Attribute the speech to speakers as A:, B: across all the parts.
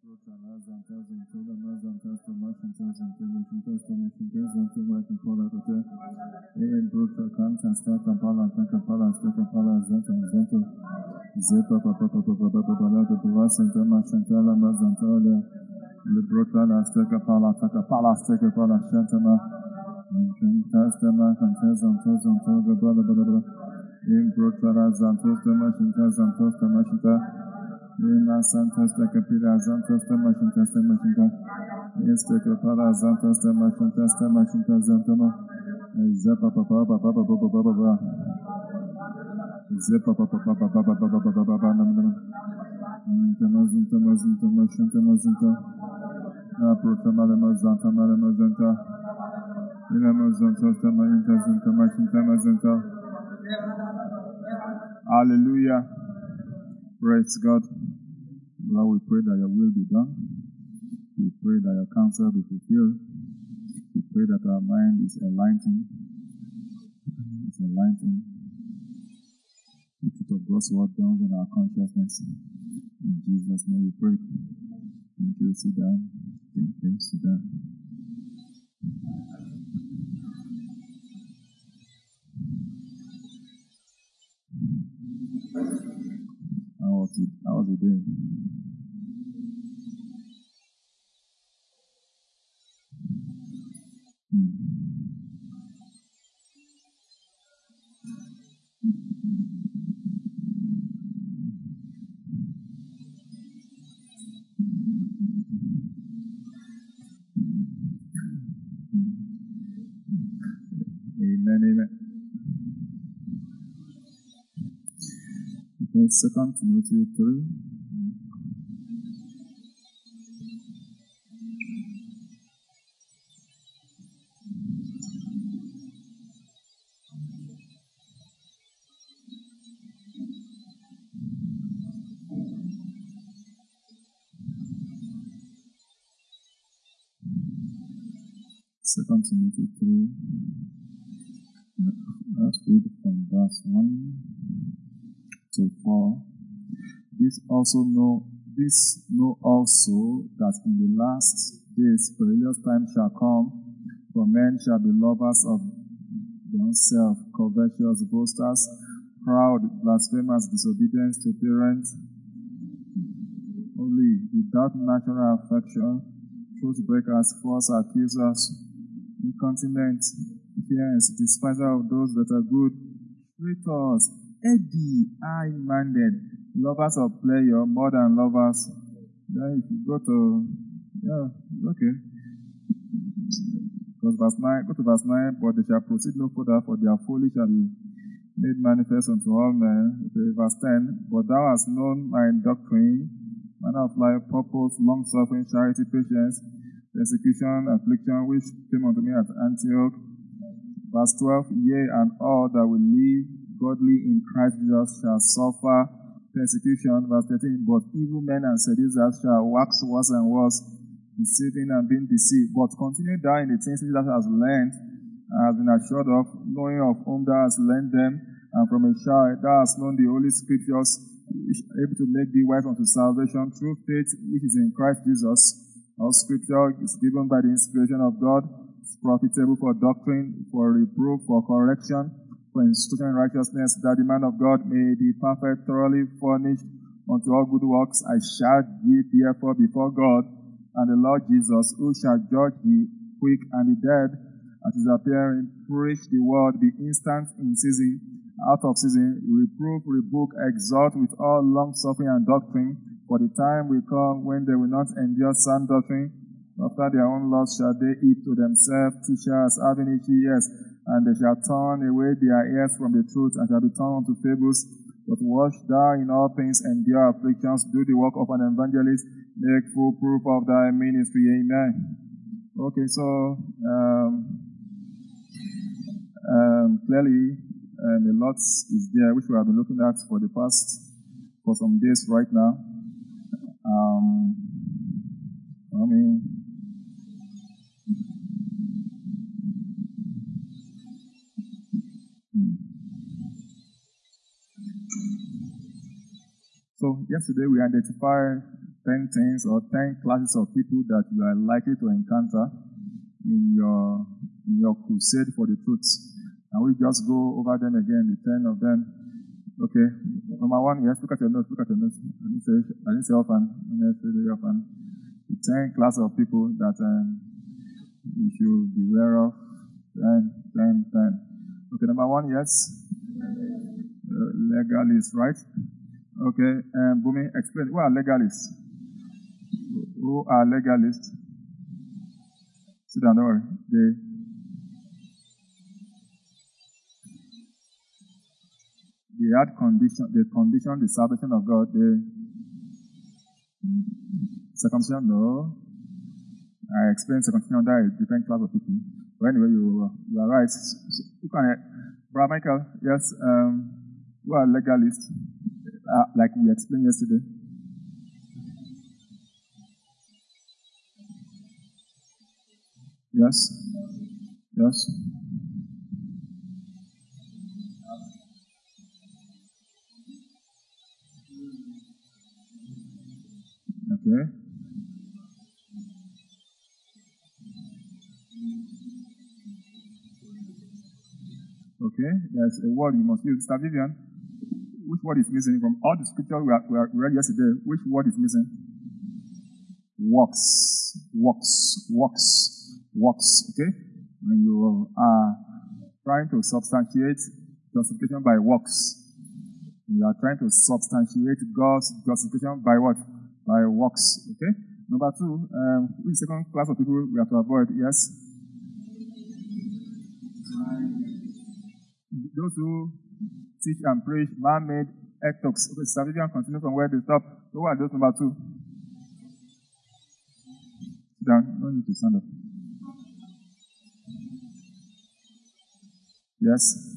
A: Santos da Capilla Santos da Machintas da Machinta Este Capala Santos da Machintas da Machinta Zantama Zepa Papa Papa Papa Papa Zepa Papa Papa Papa Papa Papa Namana Tamazunta Mazunta Machinta Mazunta Naprota Malamazanta Malamazanta Inamazantos da Machinta Zanta Machinta Mazanta. Hallelujah. Praise God. Lord, we pray that your will be done. We pray that your counsel be fulfilled. We pray that our mind is enlightened. It's enlightened. The truth of God's word dawns on our consciousness. In Jesus' name we pray. Thank you. Sit down. Thank you. Sit down. How was it doing? Amen. Okay, 2 Timothy 3. Second Timothy 3. Let's read from verse 1 to 4. This know also that in the last days perilous times shall come, for men shall be lovers of themselves, covetous, boasters, proud, blasphemers, disobedient to parents, only without natural affection, truth breakers, false accusers, incontinent, fears, despiser of those that are good, traitors, heady, high-minded, lovers of pleasure more than lovers. Then if you go to, okay. Because go to verse 9, but they shall proceed no further, for their folly shall be made manifest unto all men. Okay, verse 10, but thou hast known my doctrine, manner of life, purpose, long-suffering, charity, patience, persecution, affliction, which came unto me at Antioch. Verse 12, yea, and all that will live godly in Christ Jesus shall suffer persecution. Verse 13, but evil men and seducers shall wax worse and worse, deceiving and being deceived. But continue thou in the things which thou hast learned, and hast been assured of, knowing of whom thou hast learned them, and from a child thou hast known the holy scriptures, which are able to make thee wise unto salvation through faith which is in Christ Jesus. All scripture is given by the inspiration of God. It's profitable for doctrine, for reproof, for correction, for instruction in righteousness, that the man of God may be perfect, thoroughly furnished unto all good works. I shall give therefore before God and the Lord Jesus, who shall judge the quick and the dead at his appearing. Preach the word, be instant in season, out of season, reproof, rebuke, exhort with all long suffering and doctrine. For the time will come when they will not endure sound doctrine. After their own lust shall they eat to themselves teachers having itchy ears, and they shall turn away their ears from the truth, and shall be turned unto fables. But watch thou in all things, endure afflictions, do the work of an evangelist, make full proof of thy ministry. Amen. Okay, so clearly a lot is there which we have been looking at for some days right now. So yesterday we identified 10 things or 10 classes of people that you are likely to encounter in your crusade for the truth. And we just go over them again, the 10 of them. Okay, number one, yes, look at your notes. I didn't say often. The 10 classes of people that you should be aware of. 10. Okay, number one, yes. Legalists, right? Okay, Bumi, explain. Who are legalists? Who are legalists? Sit down, don't worry. They had condition. They conditioned the salvation of God. Circumcision, no. I explained circumcision under a different class of people. But anyway, you are right. You can, Brother Michael, yes. Who are legalists? Like we explained yesterday. Yes. Okay. Okay, there's a word you must use. Sister Vivian, which word is missing from all the scripture we read yesterday? Which word is missing? Works. Okay? When you are trying to substantiate justification by works, you are trying to substantiate God's justification by what? By works. Okay? Number two, which second class of people we have to avoid? Yes? Those who teach and preach man-made ethics. Okay, Sister Vivian, continue from where they stop. Who are those number two? Sit down. No need to stand up. Yes?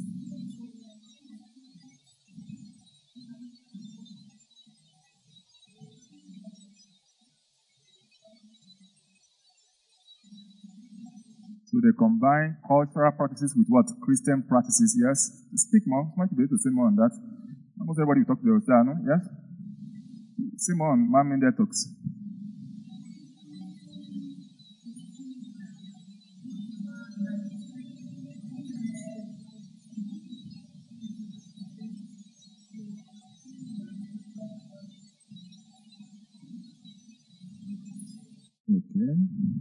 A: So they combine cultural practices with what? Christian practices, yes? Speak more. Might be able to say more on that. Almost everybody will talk to their no? Yes? Say more on man-made ethics. Okay.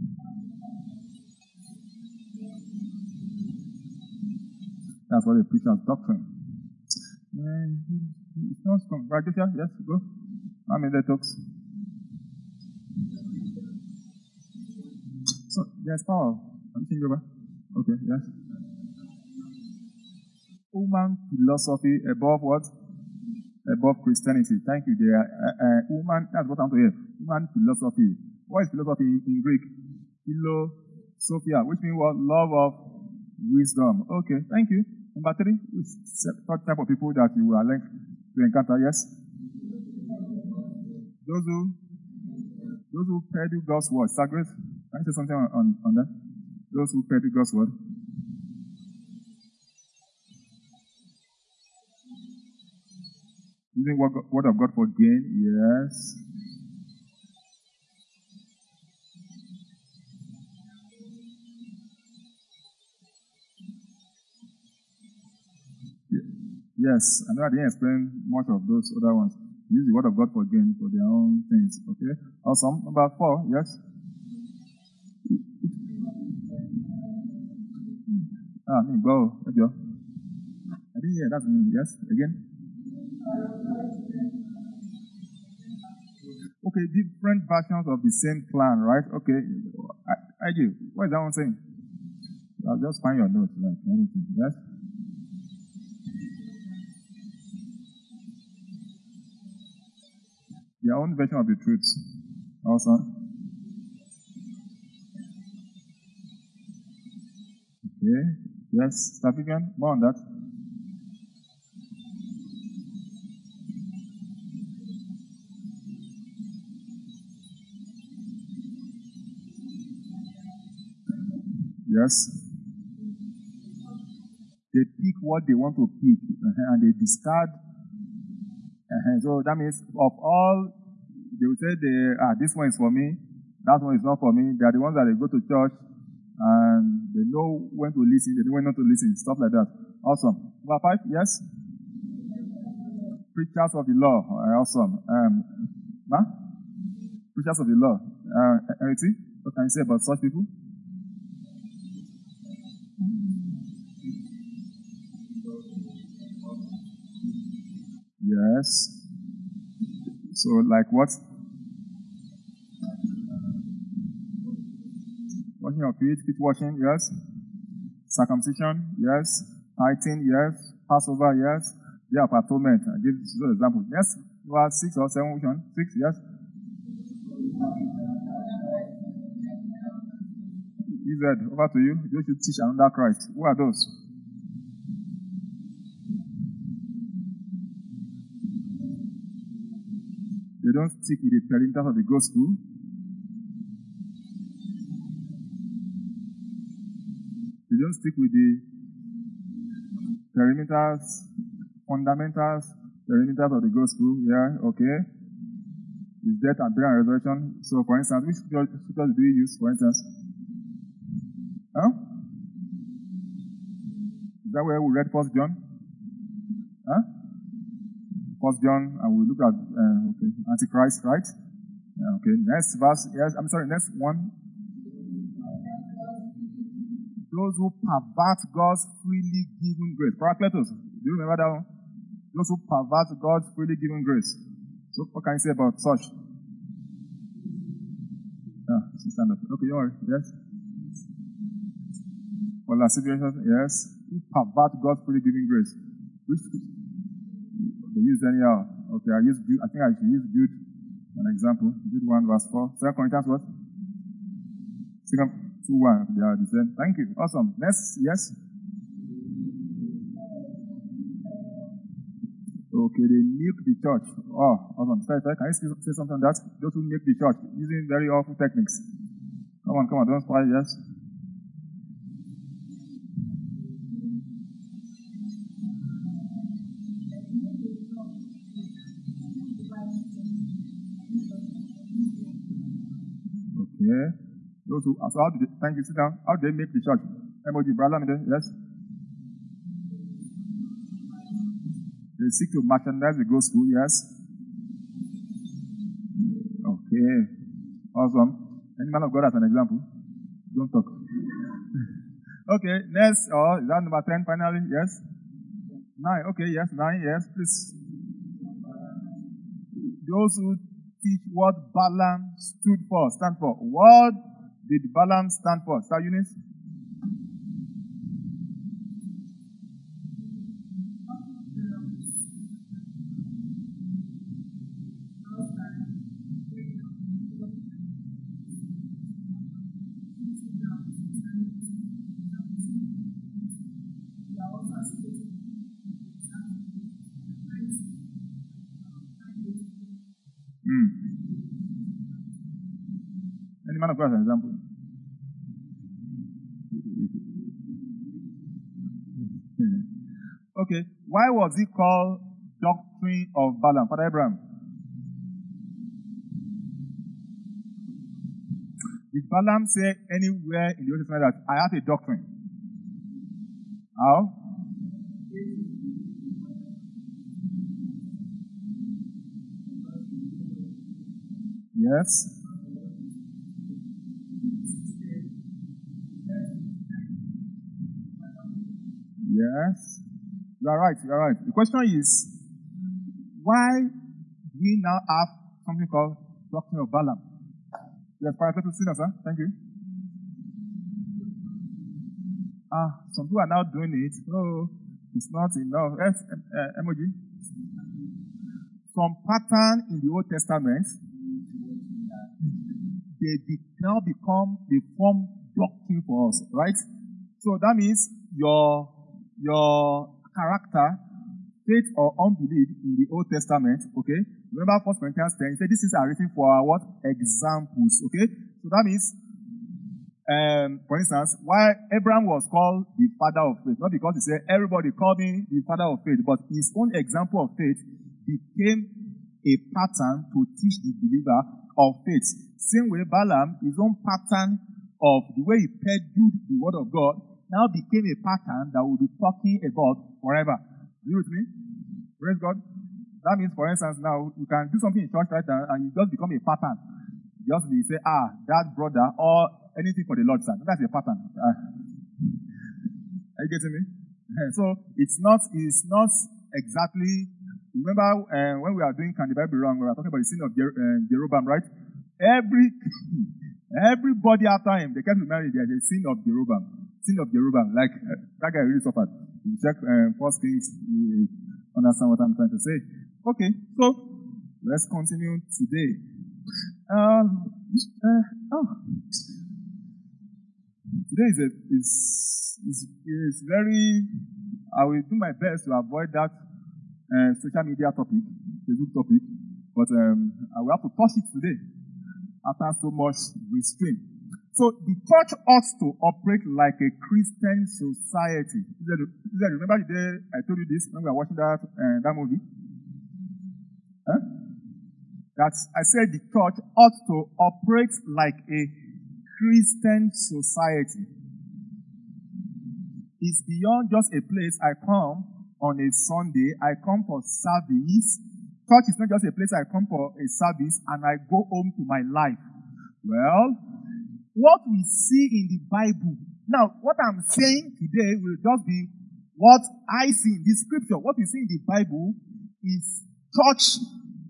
A: That's what they preach as doctrine. It's not strong. Right, Joshua? Yes, go. Man-made ethics. So, there's power. Anything over? Okay, yes. Human philosophy above what? Above Christianity. Thank you. They are human. That's what I'm to hear. Human philosophy. What is philosophy in Greek? Philosophia, which means what? Love of wisdom. Okay, thank you. Number three, what type of people that you are like to encounter? Yes. Those who peddle God's word. Sagret, can you say something on that? Those who peddle God's word. Using word of God for gain, yes. Yes, I know I didn't explain much of those other ones. Use the word of God for gain for their own things. Okay? Awesome. Number 4, yes? Go. Let's go. I didn't hear. That's me. Yes? Again? Okay, different versions of the same plan, right? Okay. I do. What is that one saying? I'll just find your notes, like anything. Yes? Their own version of the truth. Awesome. Okay. Yes, start again. More on that. Yes. They pick what they want to pick and they discard. So that means of all they will say, this one is for me, that one is not for me. They are the ones that they go to church and they know when to listen, they know when not to listen, stuff like that. Awesome. Number 5, yes? Preachers of the law. Awesome. Preachers of the law. Eriti, what can you say about such people? Yes. So, like what? Washing your feet washing, yes. Circumcision, yes. Tithing, yes. Passover, yes. Day of Atonement. I give you an example. Yes. You are 6 or 7, which one? 6, yes. EZ, over to you. You should teach another Christ. Who are those? They don't stick with the perimeters of the gospel. They don't stick with the perimeters, fundamentals, perimeters of the gospel. Yeah, okay. His death and burial and resurrection. So, for instance, which scriptures do you use, for instance? Huh? Is that where we read 1 John? Huh? 1 John, and we look at Antichrist, right? Okay, next verse. Yes, next one. Those who pervert God's freely given grace. Parakletos, do you remember that one? Those who pervert God's freely given grace. So, what can you say about such? Stand up. Okay, you are. Yes. For lascivious, yes. Who pervert God's freely given grace. Which they use anyhow. Okay, I think I should use Jude for an example. Jude 1 verse 4. 2 Corinthians what? 2:1. They are the same. Thank you. Awesome. Next, yes. Okay, they milk the church. Oh, awesome. Can you say something on that? Those who milk the church using very awful techniques. Come on, don't spy, yes. Okay. Those who, so how do they, thank you, sit down. How do they make the church? Emoji, brother, yes? They seek to merchandise the gospel, yes? Okay. Awesome. Any man of God as an example? Don't talk. Okay, next, is that number 10 finally? Yes? 9, okay, yes, 9, yes, please. Those who teach what Balaam stand for. What did Balaam stand for? Star Eunice? Any man of God as an example? Okay, why was it called doctrine of Balaam? Father Abraham? Did Balaam say anywhere in the Old Testament that I have a doctrine? How? Yes. Yes. You are right. The question is, why do we now have something called doctrine of Balaam? Yes, Parakletos, sit down, sir. Thank you. Some people are now doing it. Oh, it's not enough. Yes, emoji. Some pattern in the Old Testament, they now become the form doctrine for us, right? So that means your character, faith or unbelief in the Old Testament, okay? Remember 1 Corinthians 10, it said this is written for our what? Examples, okay? So that means, for instance, why Abraham was called the father of faith, not because he said everybody called me the father of faith, but his own example of faith became a
B: a pattern to teach the believer of faith. Same way Balaam, his own pattern of the way he peddled the word of God, now became a pattern that we'll be talking about forever. Are you with me? Praise God. That means, for instance, now you can do something in church right now and you just become a pattern. Just you say, that brother, or anything for the Lord, sir. That's a pattern. Are you getting me? So it's not exactly. Remember when we are doing Can the Bible Be Wrong, we were talking about the sin of Jeroboam, right? Everybody after him, they kept remembering there's a sin of Jeroboam. Sin of Jeroboam. Like that guy really suffered. You check 1 Kings, you understand what I'm trying to say. Okay, so let's continue today. Today is very. I will do my best to avoid that social media topic, Facebook topic, but I will have to touch it today after so much restraint. So the church ought to operate like a Christian society. Remember the day I told you this when we were watching that movie? Huh? That I said the church ought to operate like a Christian society. It's beyond just a place I come on a Sunday, I come for service. Church is not just a place I come for a service and I go home to my life. Well, what we see in the Bible, now what I'm saying today will just be what I see in this scripture. What we see in the Bible is church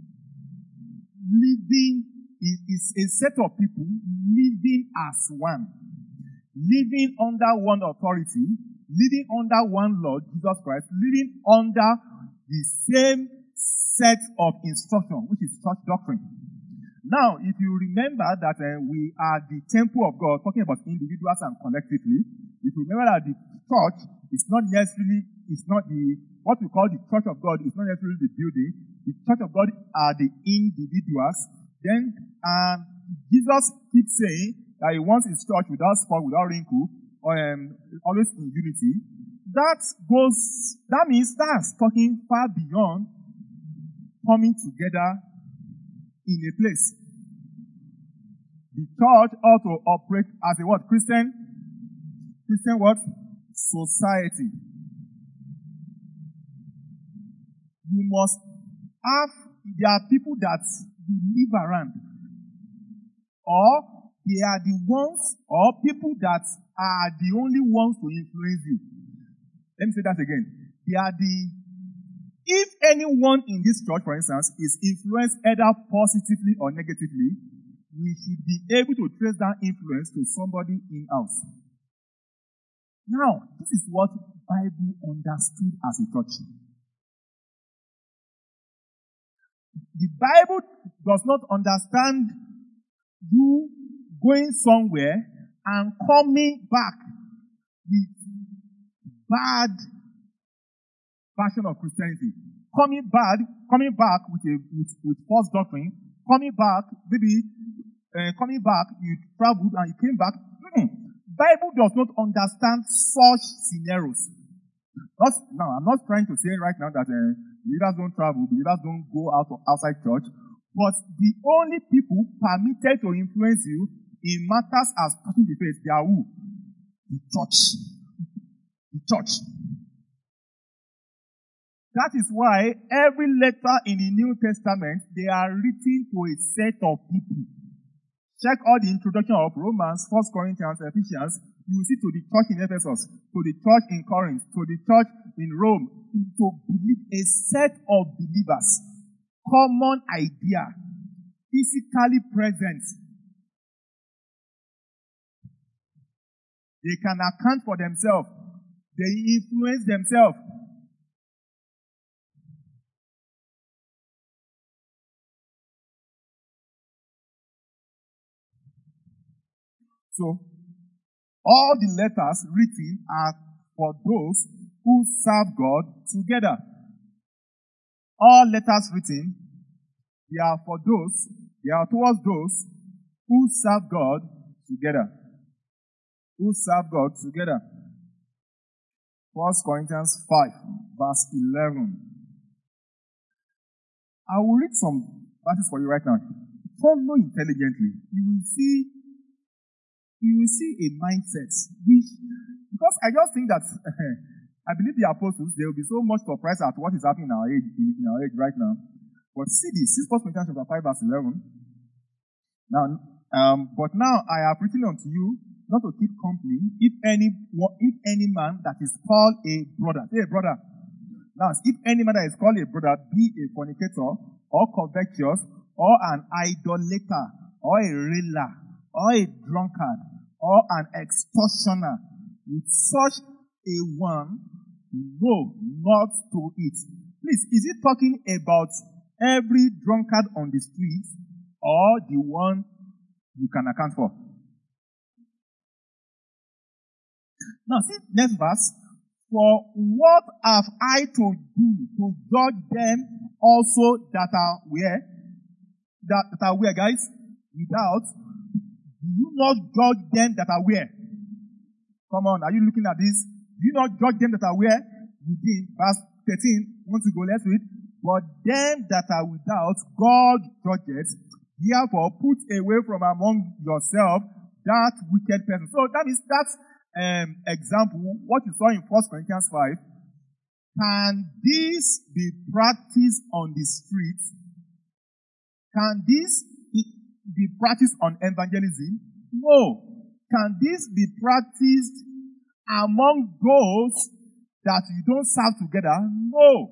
B: living, is a set of people living as one. Living under one authority, living under one Lord, Jesus Christ, living under the same set of instruction, which is church doctrine. Now, if you remember that we are the temple of God, talking about individuals and collectively, if you remember that the church is not necessarily, what we call the church of God is not necessarily the building, the church of God are the individuals, then Jesus keeps saying that he wants his church without spot, without wrinkle, always in unity. That means that's talking far beyond coming together in a place. The church ought to operate as a what? Christian what? Society. You must there are people that you live around, or they are the ones, or people that are the only ones to influence you. Let me say that again. If anyone in this church, for instance, is influenced either positively or negatively, we should be able to trace that influence to somebody in-house. Now, this is what the Bible understood as a church. The Bible does not understand you going somewhere and coming back with bad version of Christianity. Coming back with false doctrine. Coming back, you traveled and you came back. Bible does not understand such scenarios. Now, I'm not trying to say right now that believers don't travel, believers don't go outside church, but the only people permitted to influence you in matters as touching the faith, they are who? The church. The church. That is why every letter in the New Testament, they are written to a set of people. Check all the introduction of Romans, 1 Corinthians, Ephesians. You will see to the church in Ephesus, to the church in Corinth, to the church in Rome, to believe a set of believers. Common idea. Physically present. They can account for themselves. They influence themselves. So, all the letters written are for those who serve God together. All letters written, they are towards those who serve God together. Who serve God together. 1 Corinthians 5, verse 11. I will read some verses for you right now. Follow intelligently. You will see a mindset which, because I just think that I believe the apostles, they will be so much surprised at what is happening in our age right now. But see this, 1 Corinthians chapter 5 verse 11. Now, but now I have written unto you not to keep company if any man that is called a brother. Say a brother. Now, if any man that is called a brother be a fornicator, or covetous, or an idolater, or a railer, or a drunkard, or an extortioner, with such a one, no, not to eat. Please, is it talking about every drunkard on the streets, or the one you can account for? Now, see next verse. For what have I to do to judge them also that are where? That are where, guys? Without. Do you not judge them that are where? Come on, are you looking at this? Do you not judge them that are where? Within. Verse 13. Want to go? Let's read. But them that are without, God judges. Therefore, put away from among yourself that wicked person. So that is that example, what you saw in 1 Corinthians 5. Can this be practiced on the streets? Can this be practiced on evangelism? No. Can this be practiced among those that you don't serve together? No.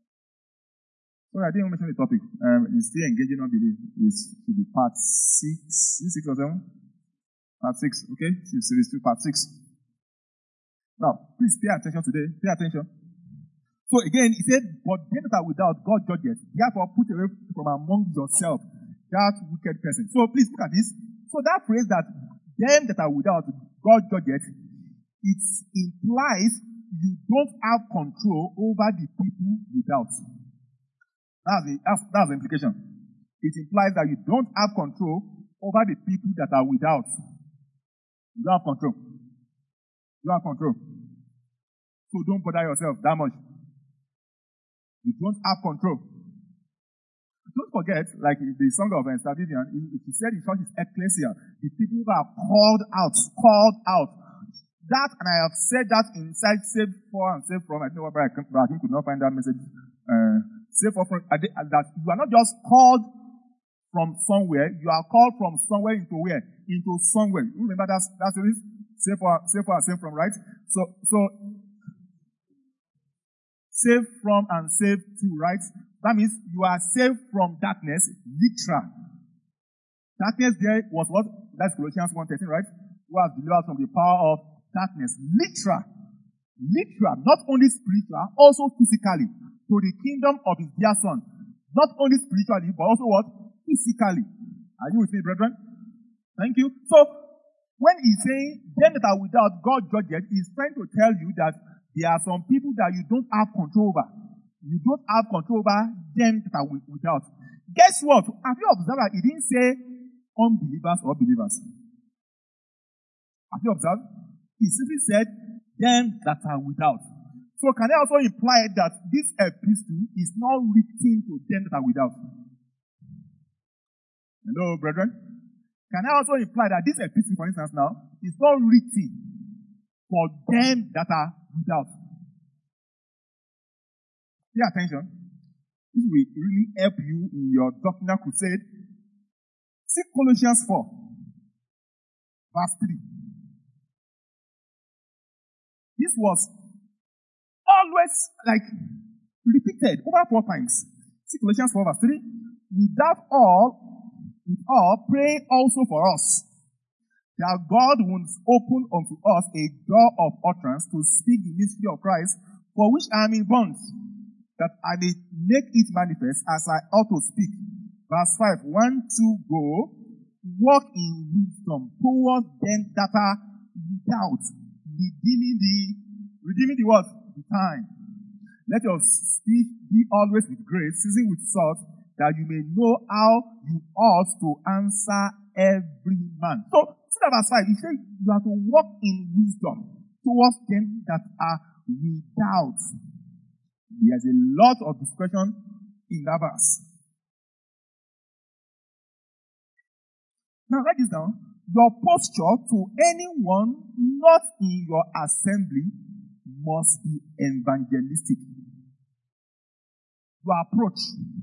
B: Sorry, I didn't mention the topic. It's still engaging unbelief. It should be part 6. Is it 6 or 7? Part 6, okay? Series 2, part 6. Now, please pay attention today. Pay attention. So again, he said, but them that are without, God judges. Therefore, put away from among yourself that wicked person. So please look at this. So that phrase that them that are without, God judges, it implies you don't have control over the people without. That's the implication. It implies that you don't have control over the people that are without. You don't have control. You have control. So don't bother yourself that much. You don't have control. Don't forget, like the song of Sir Vivian, he said in church is ecclesia. The people who are called out. That, and I have said that inside Save For and Save From. I don't know why I could not find that message. Save For, that you are not just called from somewhere, you are called from somewhere into where? Into somewhere. You remember that series? Save for and save from, right? So save from and save to, right? That means you are saved from darkness, literal. Darkness there was what? That's Colossians 1:13, right? Who has delivered us from the power of darkness, literal. Literal, not only spiritual, also physically, to the kingdom of his dear son. Not only spiritually, but also what? Physically. Are you with me, brethren? Thank you. So, when he's saying, them that are without, God judges, he's trying to tell you that there are some people that you don't have control over. You don't have control over them that are without. Guess what? Have you observed that he didn't say unbelievers or believers? Have you observed? He simply said, them that are without. So can I also imply that this epistle is not written to them that are without? Hello, brethren? Can I also imply that this epistle, for instance now, is not written for them that are without? Pay attention. This will really help you in your doctrinal crusade. See Colossians 4, verse 3. This was always repeated over 4 times. See Colossians 4, verse 3. With all, pray also for us, that God will open unto us a door of utterance to speak the mystery of Christ, for which I am in bonds, that I may make it manifest as I ought to speak. Verse 5, 1, 2, go, walk in wisdom towards them that are without, redeeming the what? The time. Let your speech be always with grace, seasoned with salt, that you may know how you ought to answer every man. So, see that verse 5, he says you have to walk in wisdom towards them that are without. There's a lot of discussion in that verse. Now write this down. Your posture to anyone not in your assembly must be evangelistic. Your approach,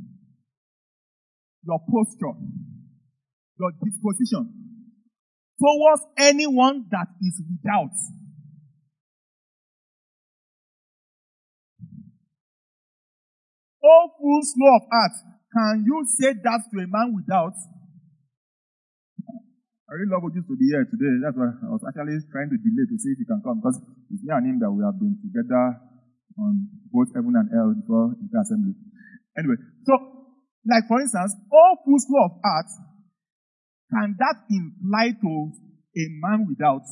B: your posture, your disposition towards anyone that is without. Oh, full slow of heart, can you say that to a man without? I really love Ojus to be here today. That's why I was actually trying to delay to see if he can come, because it's me and him that we have been together on both heaven and hell before the assembly. Anyway, so, like for instance, all full slow of heart, can that imply to a man without?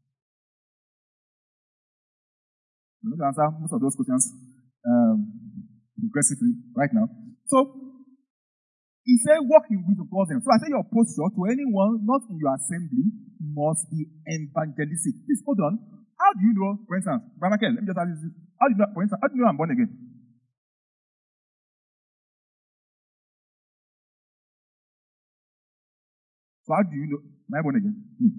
B: I'm going to answer most of those questions progressively right now. So, he said, walk in wisdom towards them. So I say your posture to anyone not in your assembly must be evangelistic. Please hold on. How do you know, for instance, Brother Michael, let me just ask you this. How do you know, for instance, how do you know I'm born again? So how do you know, am I born again?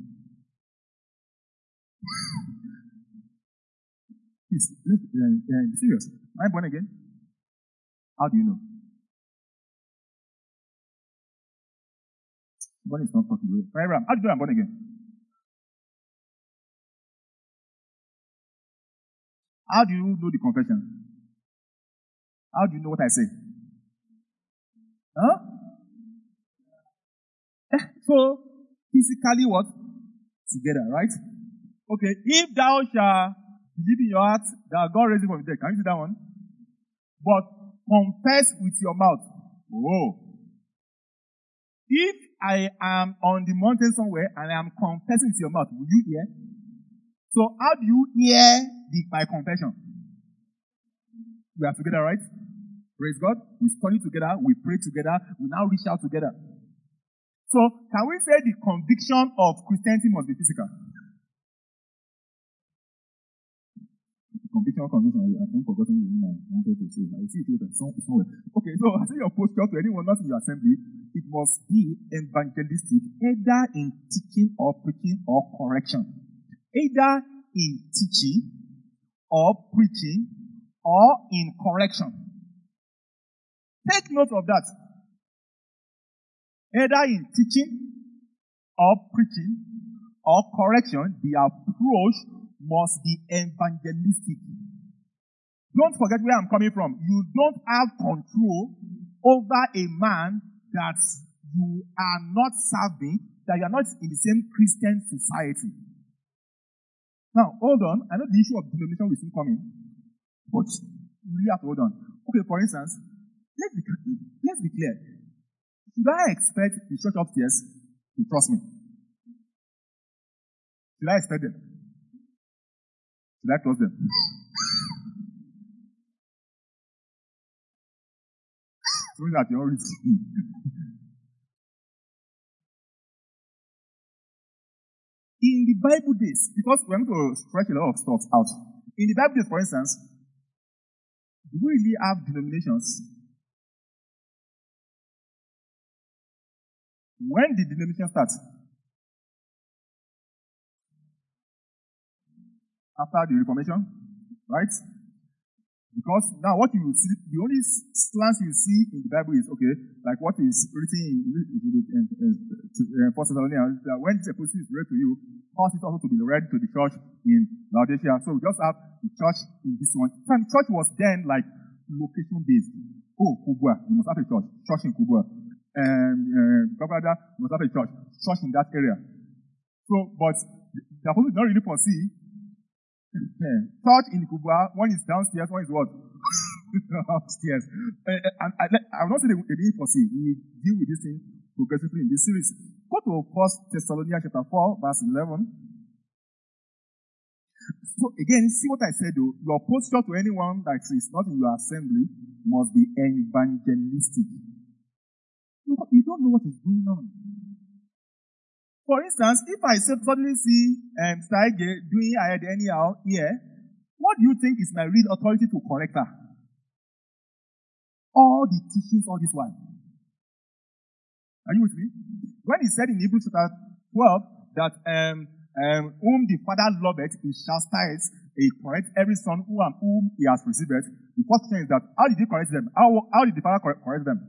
B: Please, be serious. Am I born again? How do you know? Somebody is not talking to you. Ram, how do you know I'm born again? How do you know the confession? How do you know what I say? Huh? So, physically what? Together, right? Okay, if thou shalt believe in your heart that God raised him from the dead, can you see that one? But confess with your mouth. Oh. If I am on the mountain somewhere and I am confessing with your mouth, will you hear? So how do you hear my confession? We are together, right? Praise God. We study together. We pray together. We now reach out together. So can we say the conviction of Christianity must be physical? Conviction. I haven't forgotten the one I wanted to say. I will see it later. Somewhere. Okay, so I say your posture to anyone not in your assembly, it must be evangelistic, either in teaching or preaching or correction. Either in teaching or preaching or in correction. Take note of that. Either in teaching or preaching or correction, the approach must be evangelistic. Don't forget where I'm coming from. You don't have control over a man that you are not serving, that you are not in the same Christian society. Now, hold on. I know the issue of denomination will soon come in, but we have to hold on. Okay, for instance, let's be clear. Should I expect the church upstairs to trust me? Should I expect them? Should I trust them? So that you're already in the Bible days, because we're going to stretch a lot of stuff out. In the Bible days, for instance, do we really have denominations? When did denomination start? After the Reformation, right? Because now what you will see, the only slants you see in the Bible is, okay, like what is written in 1 Thessalonians, that when this epistle is read to you, cause it also to be read to the church in Laodicea. So we just have the church in this one. And church was then like location based. Oh, Kubwa, you must have a church. Church in Kubwa. And Babrada, you must have a church. Church in that area. So, but the apostle did not really foresee. Church in Kubwa, one is downstairs, one is what? Upstairs. And I will not say they didn't foresee. We deal with this thing progressively in this series. Go to 1 Thessalonians chapter 4, verse 11. So again, see what I said though. Your posture to anyone that is not in your assembly must be evangelistic. You don't know what is going on. For instance, if I suddenly see Mr. doing ahead anyhow here, what do you think is my real authority to correct her? All the teachings all this while. Are you with me? When he said in Hebrews chapter 12 that whom the Father loveth, he chastiseth, he corrects every son whom he has received. The first question is that how did he correct them? How did the Father correct them?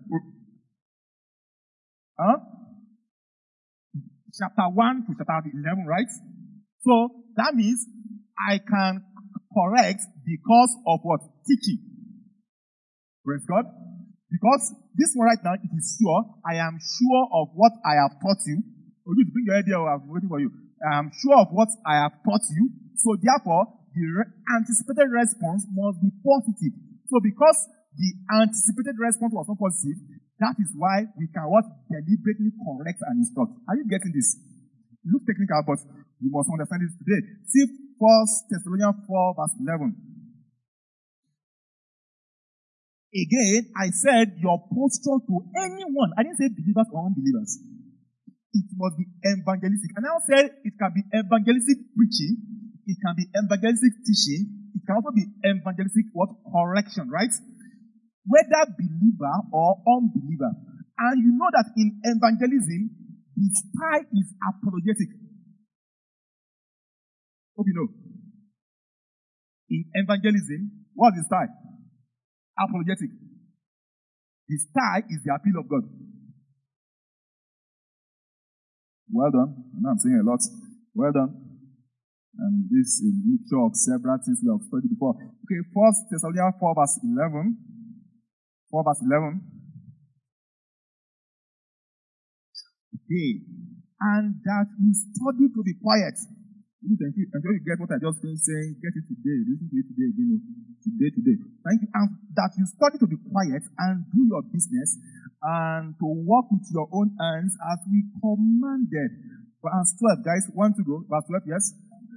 B: Chapter 1 to chapter 11, right? So that means I can correct because of what? Teaching. Praise God. Because this one right now, it is sure. I am sure of what I have taught you. Oh, you bring your idea, I'm waiting for you. I am sure of what I have taught you. So therefore, the anticipated response must be positive. So because the anticipated response was not positive, that is why we can what? Deliberately correct and instruct. Are you getting this? It looks technical, but you must understand this today. See 1 Thessalonians 4 verse 11. Again, I said your posture to anyone. I didn't say believers or unbelievers. It must be evangelistic. And I said it can be evangelistic preaching. It can be evangelistic teaching. It can also be evangelistic what? Correction, right? Whether believer or unbeliever. And you know that in evangelism, the style is apologetic. Hope you know. In evangelism, what's the style? Apologetic. The style is the appeal of God. Well done. I know I'm saying a lot. Well done. And this is a mixture of several things we have studied before. Okay, 1 Thessalonians 4 verse 11. 4 verse 11. Okay. And that you study to be quiet. Thank you. I'm sure you get what I just finished saying. Get it today. Listen to it today again. Today. Thank you. And that you study to be quiet and do your business and to work with your own hands as we commanded. Verse 12, guys. 1 to go. Verse 12, yes.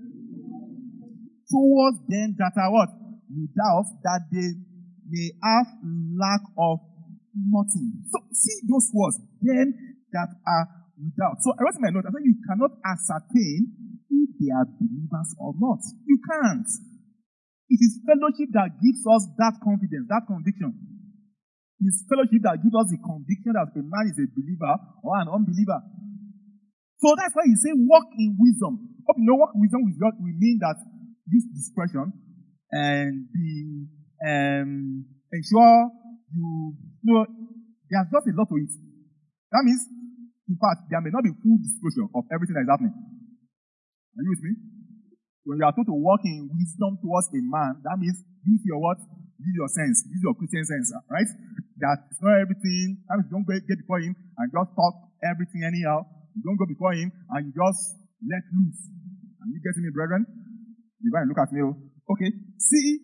B: Towards them that are what? Without, that they may have lack of nothing. So see those words. Them that are without. So I wrote in my note, I said you cannot ascertain if they are believers or not. You can't. It is fellowship that gives us that confidence, that conviction. It is fellowship that gives us the conviction that a man is a believer or an unbeliever. So that's why you say walk in wisdom. Hope you know walk in wisdom we mean that use discretion and be ensure you know there's just a lot to it. That means, in fact, there may not be full disclosure of everything that is happening. Are you with me? When you are told to walk in wisdom towards a man, that means use your what? Use your sense. Use your Christian sense, right? That it's not everything. That means you don't get before him and just talk everything anyhow. You don't go before him and you just let loose. Are you getting me, brethren? Divine, look at me. Okay. See,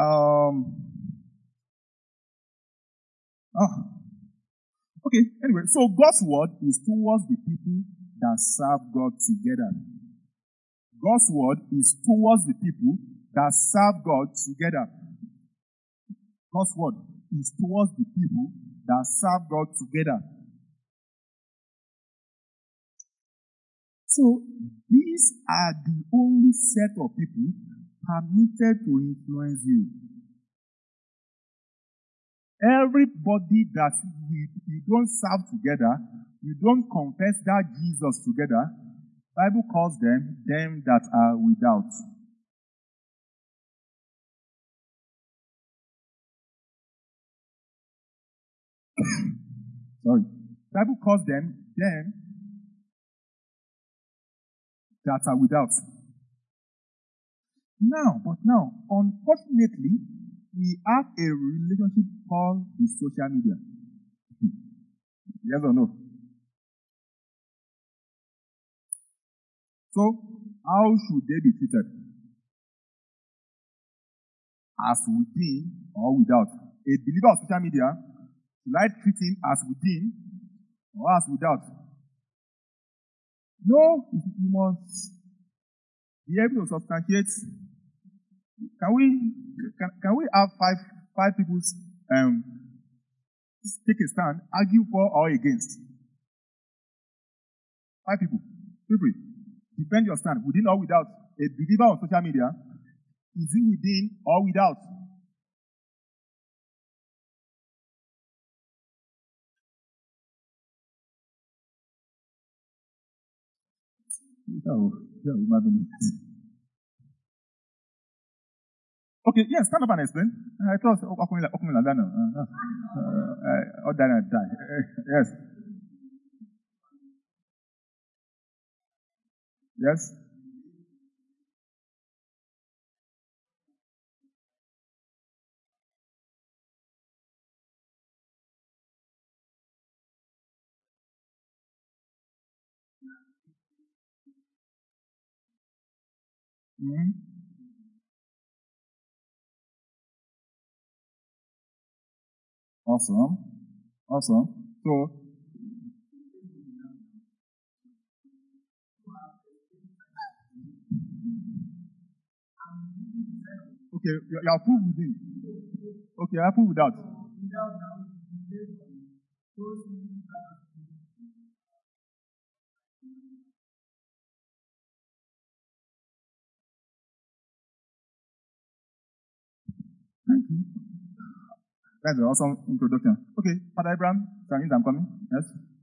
B: okay, anyway, so God's word is towards the people that serve God together. God's word is towards the people that serve God together. God's word is towards the people that serve God together. So, these are the only set of people permitted to influence you. Everybody that you don't serve together, you don't confess that Jesus together, Bible calls them that are without. Sorry. Bible calls them that are without. Now, unfortunately, we have a relationship called the social media. Yes or no? So, how should they be treated? As within or without? A believer of social media, should I treat him as within or as without? No, you must be able to substantiate. Can we have five people take a stand, argue for or against? 5 people. Feel free. Defend your stand, within or without. A believer on social media, is it within or without? Okay, yes, stand up and explain. I thought Okumiladano. Or die. Yes. Yes. Mm-hmm. Awesome. So, okay, you are full within. Okay, you are full without. Thank you. That's an awesome introduction. Okay, Father Abraham, Chinese, I'm coming. Yes.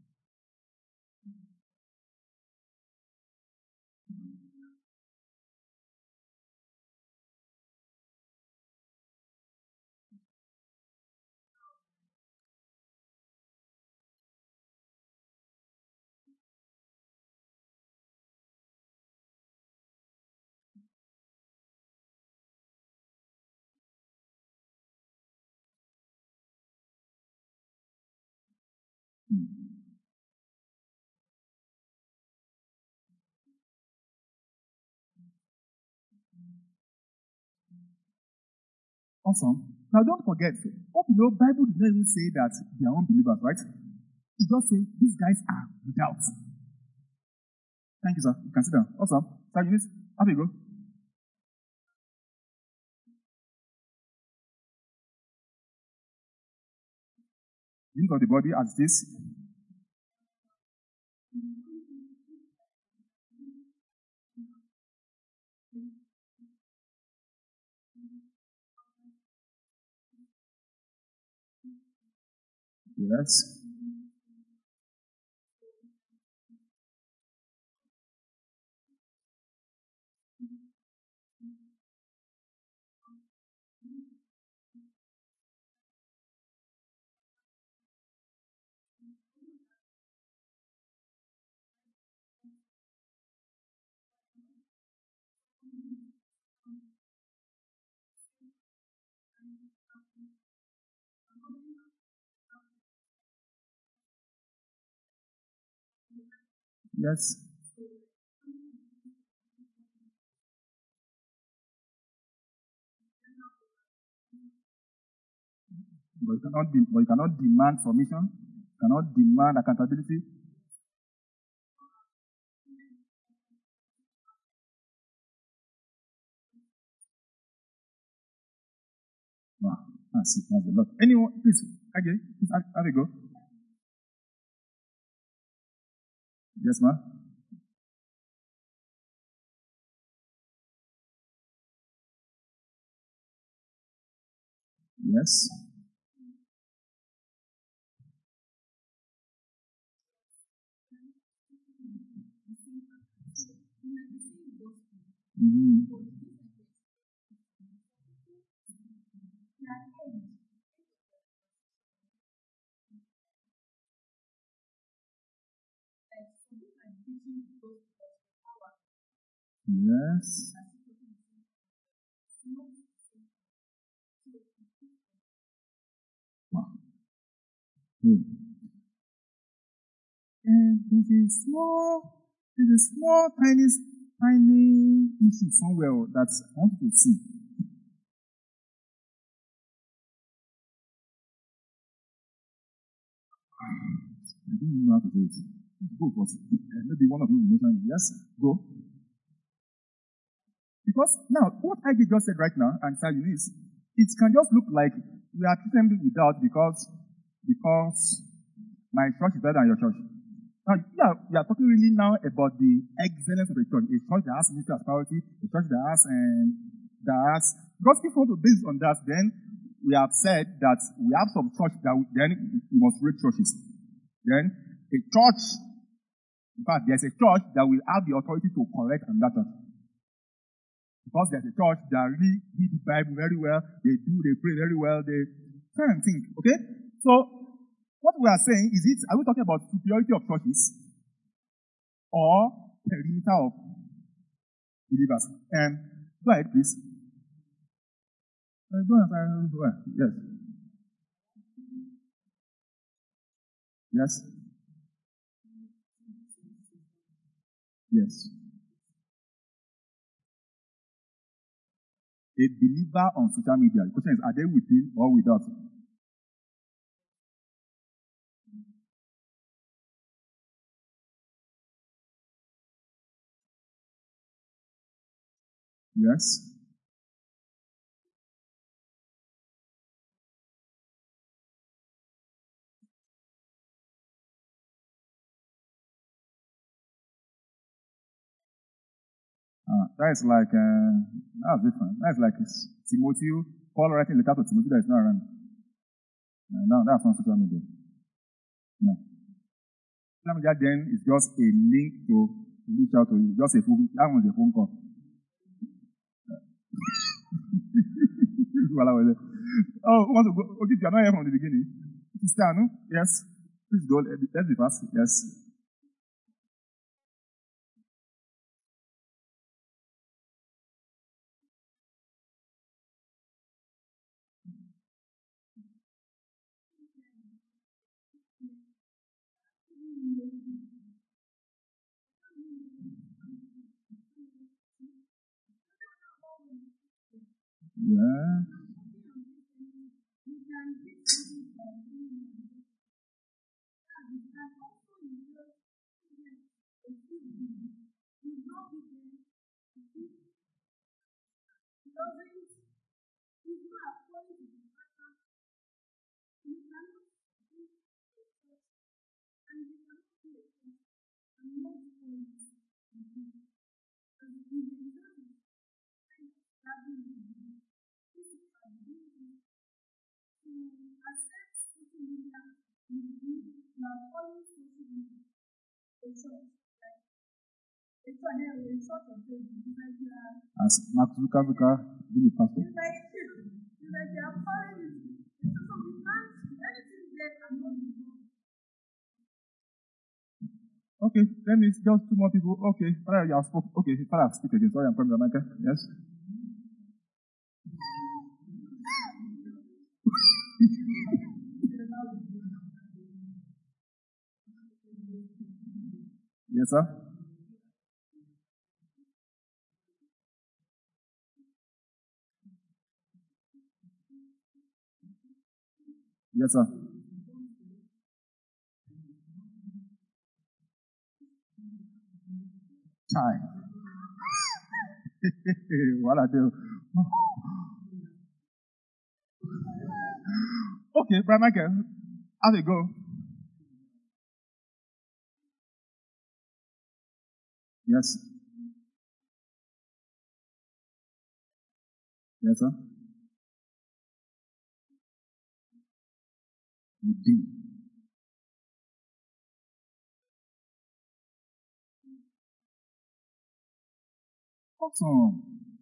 B: Awesome. Now don't forget, hope you know, Bible does not even say that they are unbelievers, right? It just says these guys are without. Thank you, sir. You can sit down. Awesome. Sir Eunice, have you go. Unit of the body as it is. Yes. Yes. But you cannot demand submission. You cannot demand accountability. Wow, that's a lot. Anyone, please, again, please have a go. Yes, ma'am. Yes. Mm-hmm. Yes. Wow. Hmm. And there's a small, tiny issue somewhere that I want you to see. I didn't know how to say it. Go first. Maybe one of you will mention it. Yes, go. Because now, what I just said right now, and Sir Eunice, it can just look like we are treating without because my church is better than your church. Now, we are talking really now about the excellence of a church that has ministry as priority, a church that has, because if we want to base on that, then we have said that we have some church that then we must rate churches. Then a church In fact, there's a church that will have the authority to correct another church. Because there's a church that really read the Bible very well, they pray very well, they try and think. Okay? So, what we are saying is are we talking about superiority of churches or perimeter of believers? Go ahead, please. Yes. Yes. Yes. A believer on social media, the question is, are they within or without? Yes. That is like, that's different. That's like Timothy, Paul writing letter to Timothy that is not around. No, that's not social media. No. Social media then is just a link to reach out to you. Just a phone, that one's a phone call. Oh, who wants to go? Okay, you are not here from the beginning. Sister Anu? Yes. Please go. Let's be fast. Yes. Yeah. As Mark Zuckerberg being a pastor. Okay, then it's just two more people. Okay, Father, you have spoken. Okay, Father, speak again. Sorry, I'm coming to America. Yes. Yes, sir. Yes, sir. Time. What I do? Okay, Brother Michael, have a go. Yes. Yes, sir. You did. Awesome.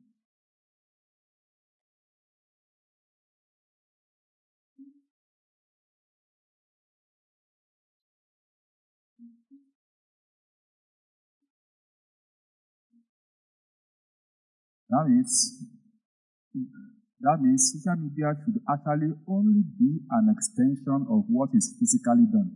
B: That means social media should actually only be an extension of what is physically done.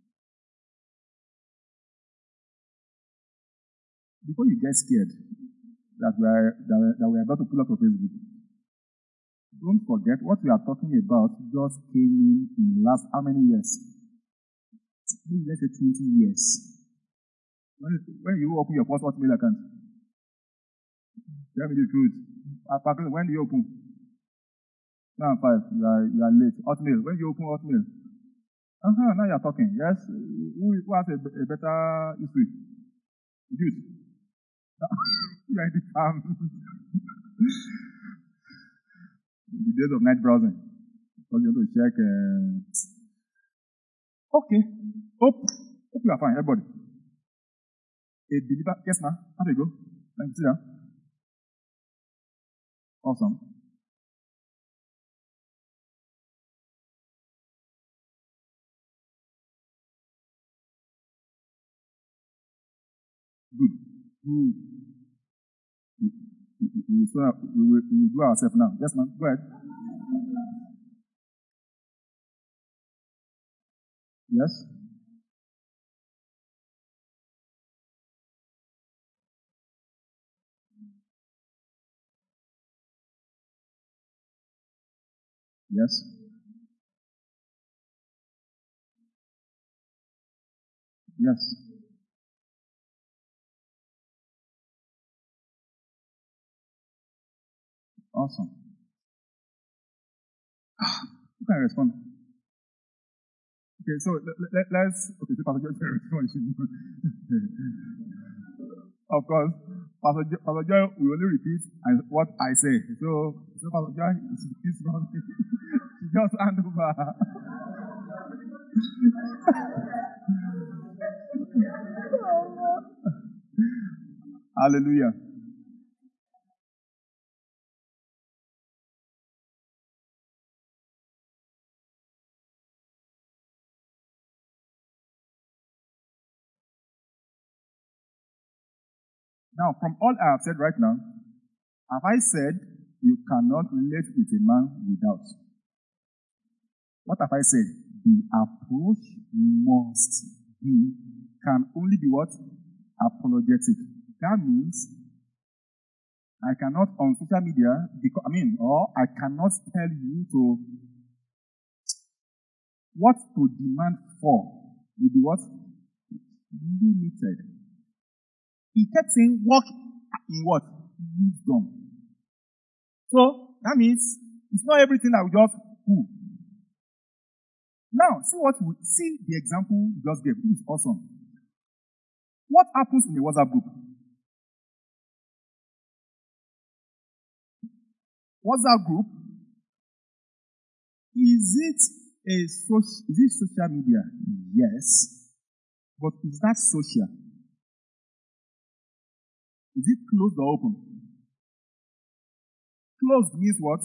B: Before you get scared that we are about to pull up on Facebook, don't forget what we are talking about just came in the last how many years? Maybe let's say 20 years. When you open your first Hotmail account, tell me the truth. When do you open? Now 5, you are late. Hotmail. When you open Hotmail, now you are talking. Yes, who has a better history? Jude. You are in the farm. The days of night browsing. Because you want to check. Okay. Hope you are fine, everybody. a believer. Yes, ma'am. How do you go? Thank you. Sit down. Awesome. Good. Good. We will do ourselves now. Yes, ma'am. Go ahead. Yes. Yes. Yes. Awesome. Who can respond? Okay, so let's. Okay, so Pastor Joy can respond. Of course, Pastor Joy will only repeat what I say. So Pastor Joy is wrong. She just hand over. Hallelujah. Now, from all I have said right now, have I said you cannot relate with a man without? What have I said? The approach can only be what? Apologetic. That means I cannot on social media, or I cannot tell you what to demand for will be what? Limited. He kept saying, walk in what? Wisdom. So, that means it's not everything I will just do. Now, see the example you just gave. It is awesome. What happens in a WhatsApp group? WhatsApp group, is it social media? Yes. But is that social? Is it closed or open? Closed means what?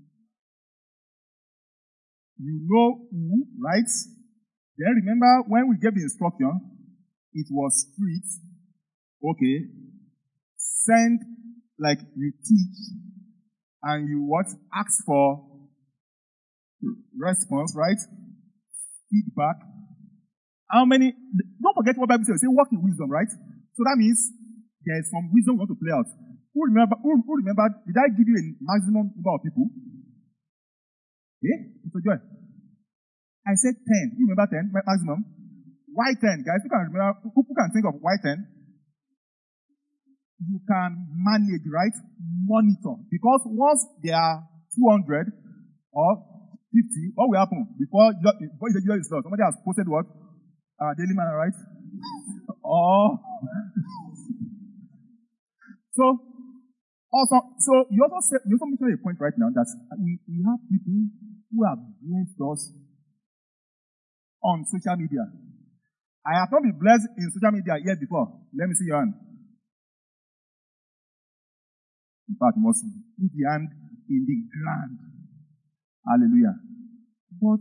B: You know who, right? Then remember when we gave the instruction, it was street. Okay. Send, like you teach, and you what? Ask for response, right? Feedback. How many? Don't forget what Bible says. Say walk in wisdom, right? So that means there is some wisdom we want to play out. Who remember? Did I give you a maximum number of people? Mr. Joy. I said 10. You remember 10? Maximum. Why 10? Guys, who can remember? Who can think of why 10? You can manage, right? Monitor. Because once there are 200 or 50, what will happen? Before you do this stuff, somebody has posted what? Daily Manna, right? Or so you also mentioned a point right now that we have people who have blessed us on social media. I have not been blessed in social media yet before. Let me see your hand. In fact, you must put the hand in the ground. Hallelujah. But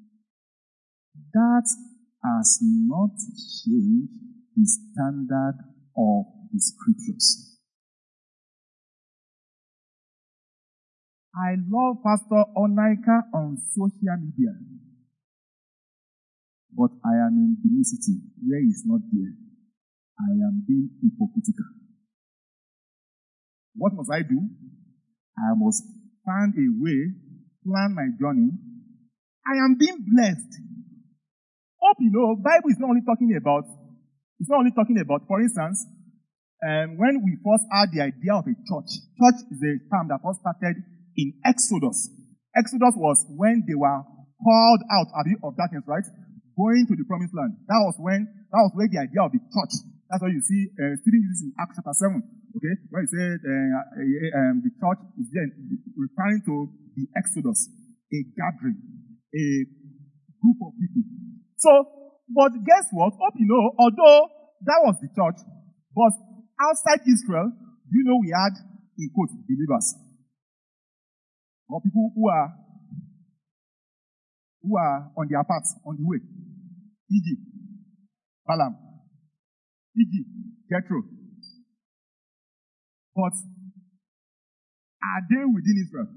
B: that has not changed the standard of the scriptures. I love Pastor Onaika on social media. But I am in Benicity, where he is not there. I am being hypocritical. What must I do? I must find a way, plan my journey. I am being blessed. Hope you know, Bible is not only talking about, for instance, when we first had the idea of a church. Church is a term that first started in Exodus. Exodus was when they were called out of darkness, right? Going to the promised land. That was where the idea of the church. That's why you see Stephen uses in Acts chapter 7. Okay, where he said the church is there referring to the Exodus, a gathering, a group of people. So, but guess what? Hope you know, although that was the church, But outside Israel, do you know we had, in quotes, believers? Or people who are on their paths, on the way. E.g., Balaam. E.g., Jethro. But are they within Israel?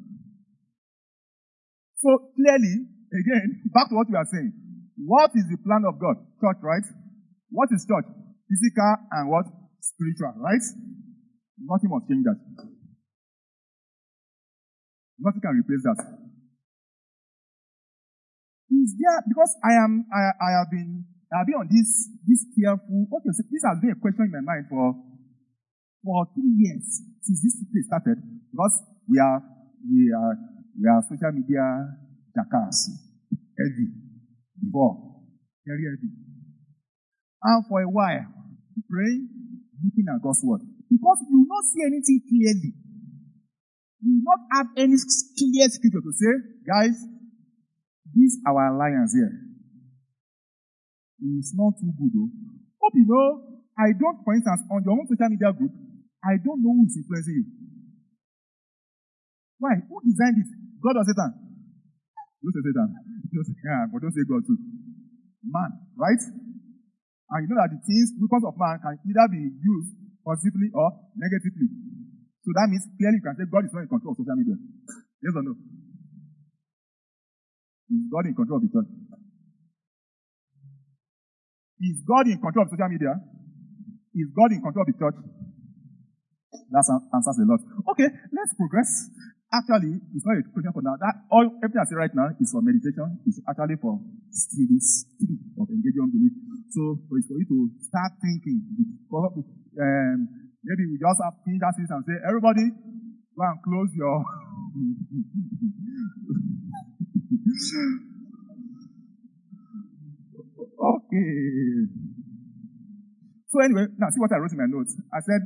B: So clearly, again, back to what we are saying. What is the plan of God? Church, right? What is church? Physical and what? Spiritual, right? Nothing must change that. Nothing can replace that. Is there, because I have been on this careful, okay, so this has been a question in my mind for 3 years since this place started, because we are social media jackass, heavy, before, very heavy. And for a while, praying, looking at God's word. Because you will not see anything clearly. You will not have any clear scripture to say, guys, this our alliance here is not too good though. Hope you know, I don't, for instance, on your own social media group, I don't know who is influencing you. Why? Who designed it? God or Satan? Don't say Satan. But don't say God too. Man, right? And you know that the things, weapons of man, can either be used positively or negatively. So that means clearly you can say God is not in control of social media. Yes or no? Is God in control of the church? Is God in control of social media? Is God in control of the church? That answers a lot. Okay, let's progress. Actually, it's not a question for now. Everything I say right now is for meditation. It's actually for series 3 of engaging unbelief. So it's for you to start thinking. Maybe we just have to finish that series and say, everybody, go and close your... Okay. So anyway, now see what I wrote in my notes. I said,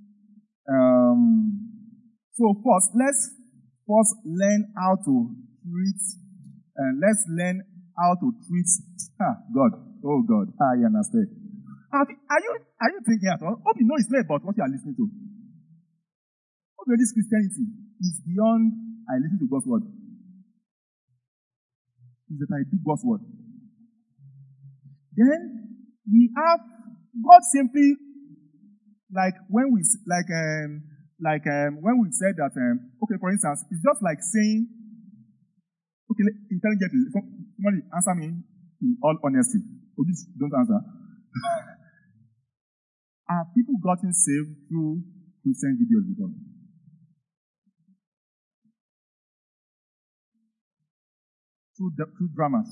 B: so let's first learn how to treat, God. Oh God, I understand. Are you thinking at all? Hope you know it's not about what you are listening to. Hope you know this Christianity is beyond I listen to God's word. Is that I do God's word. Then we have God simply when we said that okay, for instance, it's just like saying, okay, intelligently, somebody answer me in all honesty. Oh, just don't answer. Have people gotten saved through Christian videos before? Through dramas.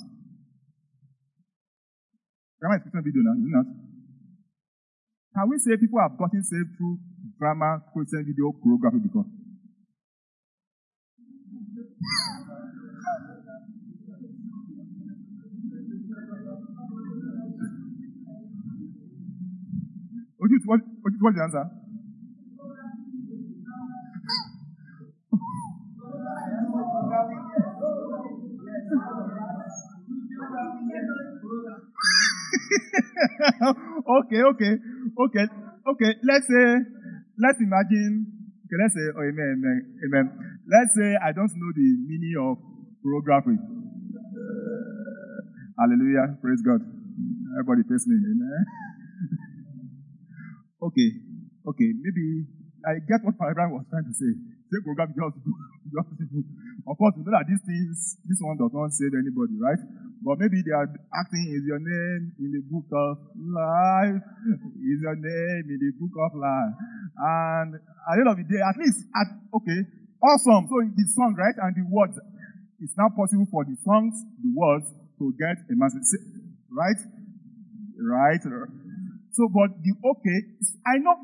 B: Drama is Christian video now, is it not? Can we say people have gotten saved through drama, Christian video, choreography before? What's the answer? Okay. Let's imagine. Okay, let's say, oh, amen. Let's say I don't know the meaning of choreography. Hallelujah, praise God. Everybody face me, amen. Okay, maybe I get what Paragraph was trying to say. Say choreography just do. Of course, we know that this one does not save anybody, right? But maybe they are acting, is your name in the book of life? Is your name in the book of life? And at the end of the day, at least, awesome. So the song, right, and the words, it's now possible for the songs, the words, to get a message, right? Right. So, but I know,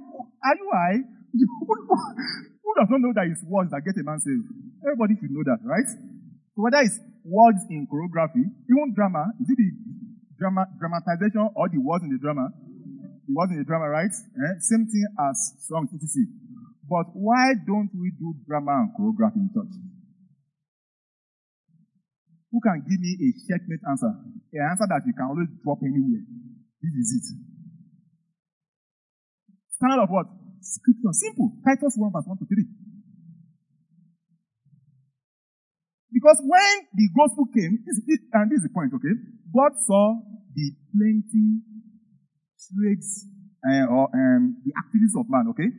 B: who does not know that it's words that get a man saved? Everybody should know that, right? So whether it's words in choreography, even drama, is it the dramatization or the words in the drama? The words in the drama, right? Same thing as songs, etc. But why don't we do drama and choreography in church? Who can give me a checkmate answer? An answer that you can always drop anywhere. This is it. Standard of what? Scripture. Simple. Titus 1 verse 1 to 3. Because when the gospel came, and this is the point, okay? God saw the plenty trades or the activities of man, okay?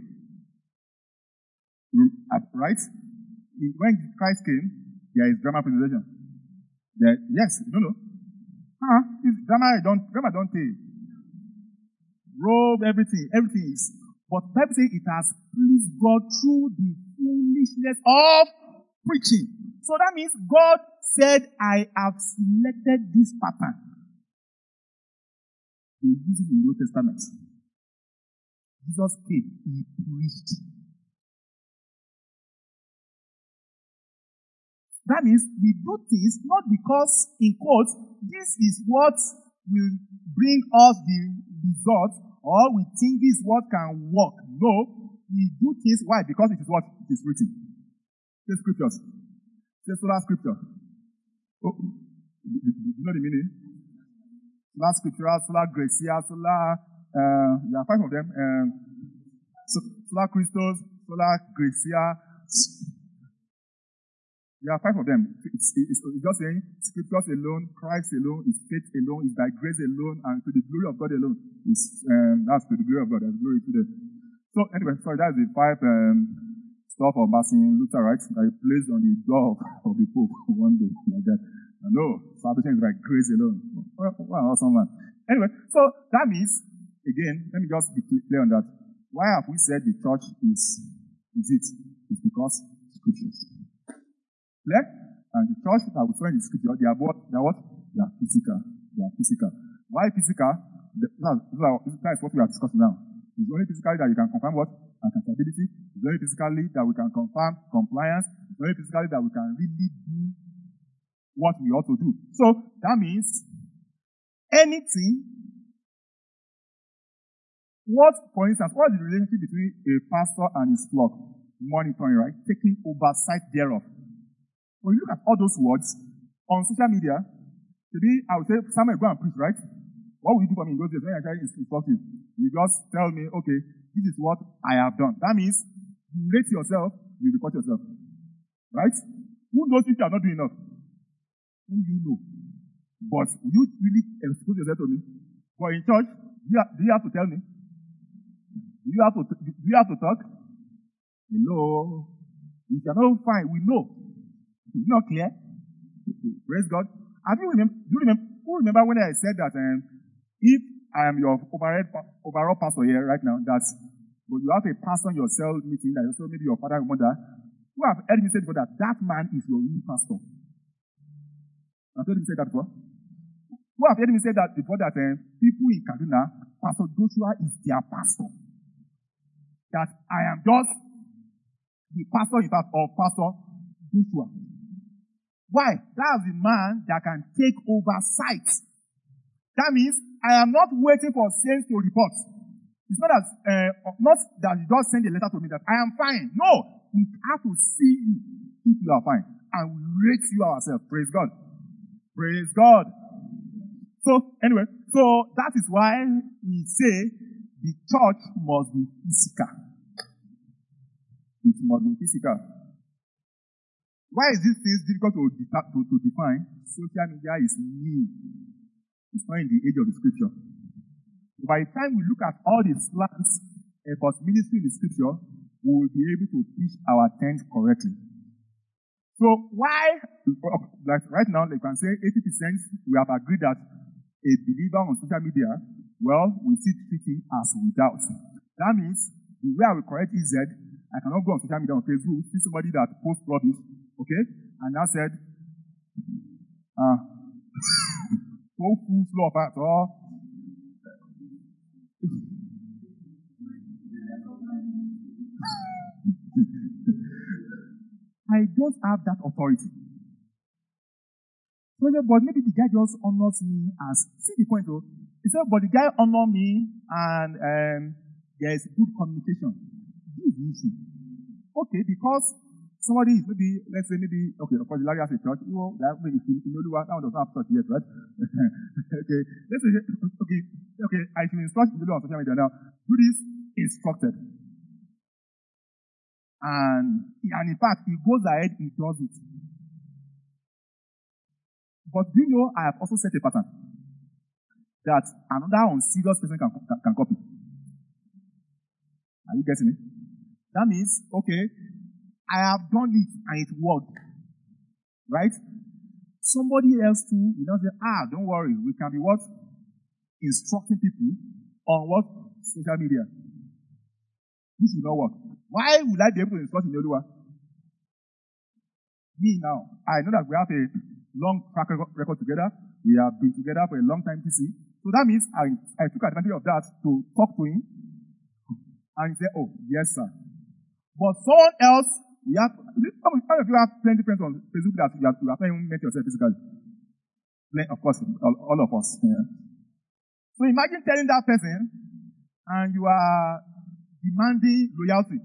B: Right? When Christ came, there is drama presentation. Yes, no. This drama don't take. Robe, everything is. But the Bible says it has pleased God through the foolishness of preaching. So that means God said, I have selected this pattern. He used it in the Old Testament. Jesus came, he preached. That means we do things not because, in quotes, this is what will bring us the result, or we think this is what can work. No, we do things. Why? Because it is what it is written. The scriptures. Say solar scripture. Oh, you know the meaning? Solar scriptural, solar gracia, solar, there are 5 of them. Solar Christos, solar gracia. There are 5 of them. It's just saying scriptures alone, Christ alone, is faith alone, is by grace alone, and to the glory of God alone. That's to the glory of God. There's glory to them. So anyway, sorry, that's the 5 stuff of Martin Luther, right? That he placed on the door of the Pope one day, like that. No, salvation is by grace alone. What an awesome man. Anyway, so that means, again, let me just be clear on that. Why have we said the church is it? It's because scriptures. Clear? And the church that we saw in the scripture, they are what? They are physical. They are physical. Why physical? That is what we are discussing now. It's only physically that you can confirm what? Accountability. It's only physically that we can confirm compliance. It's only physically that we can really do what we ought to do. So that means anything. For instance, what is the relationship between a pastor and his flock? Monitoring, right? Taking oversight thereof. When you look at all those words on social media, today I would say, Samuel, go and preach, right? What will you do for me in those days when I try to instruct you? You just tell me, okay, this is what I have done. That means you rate yourself, you report yourself. Right? Who knows if you are not doing enough? Who you know? But you really expose yourself to me. But in church, do you have to tell me? Do you have to talk? Hello? If you are not fine, we know. It's not clear. Praise God. Do you remember when I said that if I am your overall pastor here right now, but you have a pastor in your cell meeting that also maybe your father or mother, who have heard me say before that man is your real pastor. I've heard me say that before. Who have heard me say that before that people in Kaduna, Pastor Joshua is their pastor. That I am just the pastor in fact of Pastor Joshua. Why? That's the man that can take oversight. That means I am not waiting for saints to report. It's not that you just send a letter to me that I am fine. No, we have to see you if you are fine, and we rate you ourselves. Praise God. Praise God. So anyway, that is why we say the church must be physical. It must be physical. Why is this thing difficult to define? Social media is new. It's not in the age of the scripture. By the time we look at all the slants about ministry in the scripture, we will be able to pitch our tent correctly. So why, like right now, they can say 80% we have agreed that a believer on social media, well, we see treating as without. That means the way I will correct is that I cannot go on social media on Facebook, see somebody that posts rubbish, okay, and I said, so full flow of at all. I don't have that authority. So, but maybe the guy just honors me as, see the point though? He said, but the guy honors me and there is good communication. This is the issue. Okay, because somebody is okay, of course, Larry has a church, that way if you know that one doesn't have church yet, right? Okay, let's say, okay, I should instruct you on social media now. Do this, instructed. And in fact, he goes ahead, he does it. But do you know, I have also set a pattern that another unserious person can copy. Are you getting it? That means, okay, I have done it and it worked. Right? Somebody else too, you know, say, don't worry, we can be what? Instructing people on what? Social media. This will not work. Why would I be able to instruct in Yoruba? Me now, I know that we have a long track record together. We have been together for a long time, TC. So that means I took advantage of that to talk to him. And he said, oh, yes, sir. But someone else, some of you have plenty of friends on Facebook that you have not even met yourself physically. Of course, all of us. Yeah. So imagine telling that person, and you are demanding loyalty.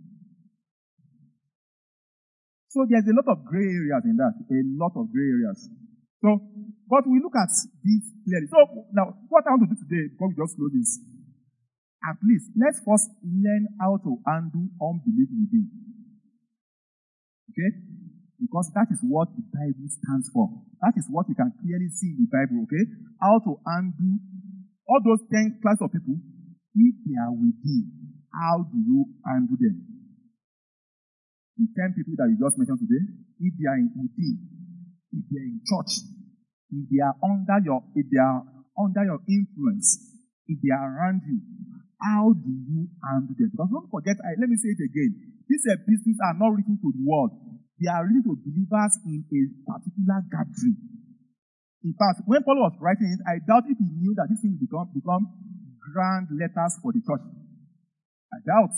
B: So there's a lot of gray areas in that. A lot of gray areas. So, but we look at this clearly. So now, what I want to do today, before we just close this, at least let's first learn how to undo unbelief within. Okay? Because that is what the Bible stands for. That is what we can clearly see in the Bible, okay? How to undo all those 10 classes of people. If they are within, how do you undo them? The 10 people that you just mentioned today, if they are within, if they are in church, if they are under your influence, if they are around you, how do you undo them? Because don't forget, let me say it again. These epistles are not written to the world. They are written to believers in a particular gathering. In fact, when Paul was writing it, I doubt if he knew that this thing would become grand letters for the church. I doubt.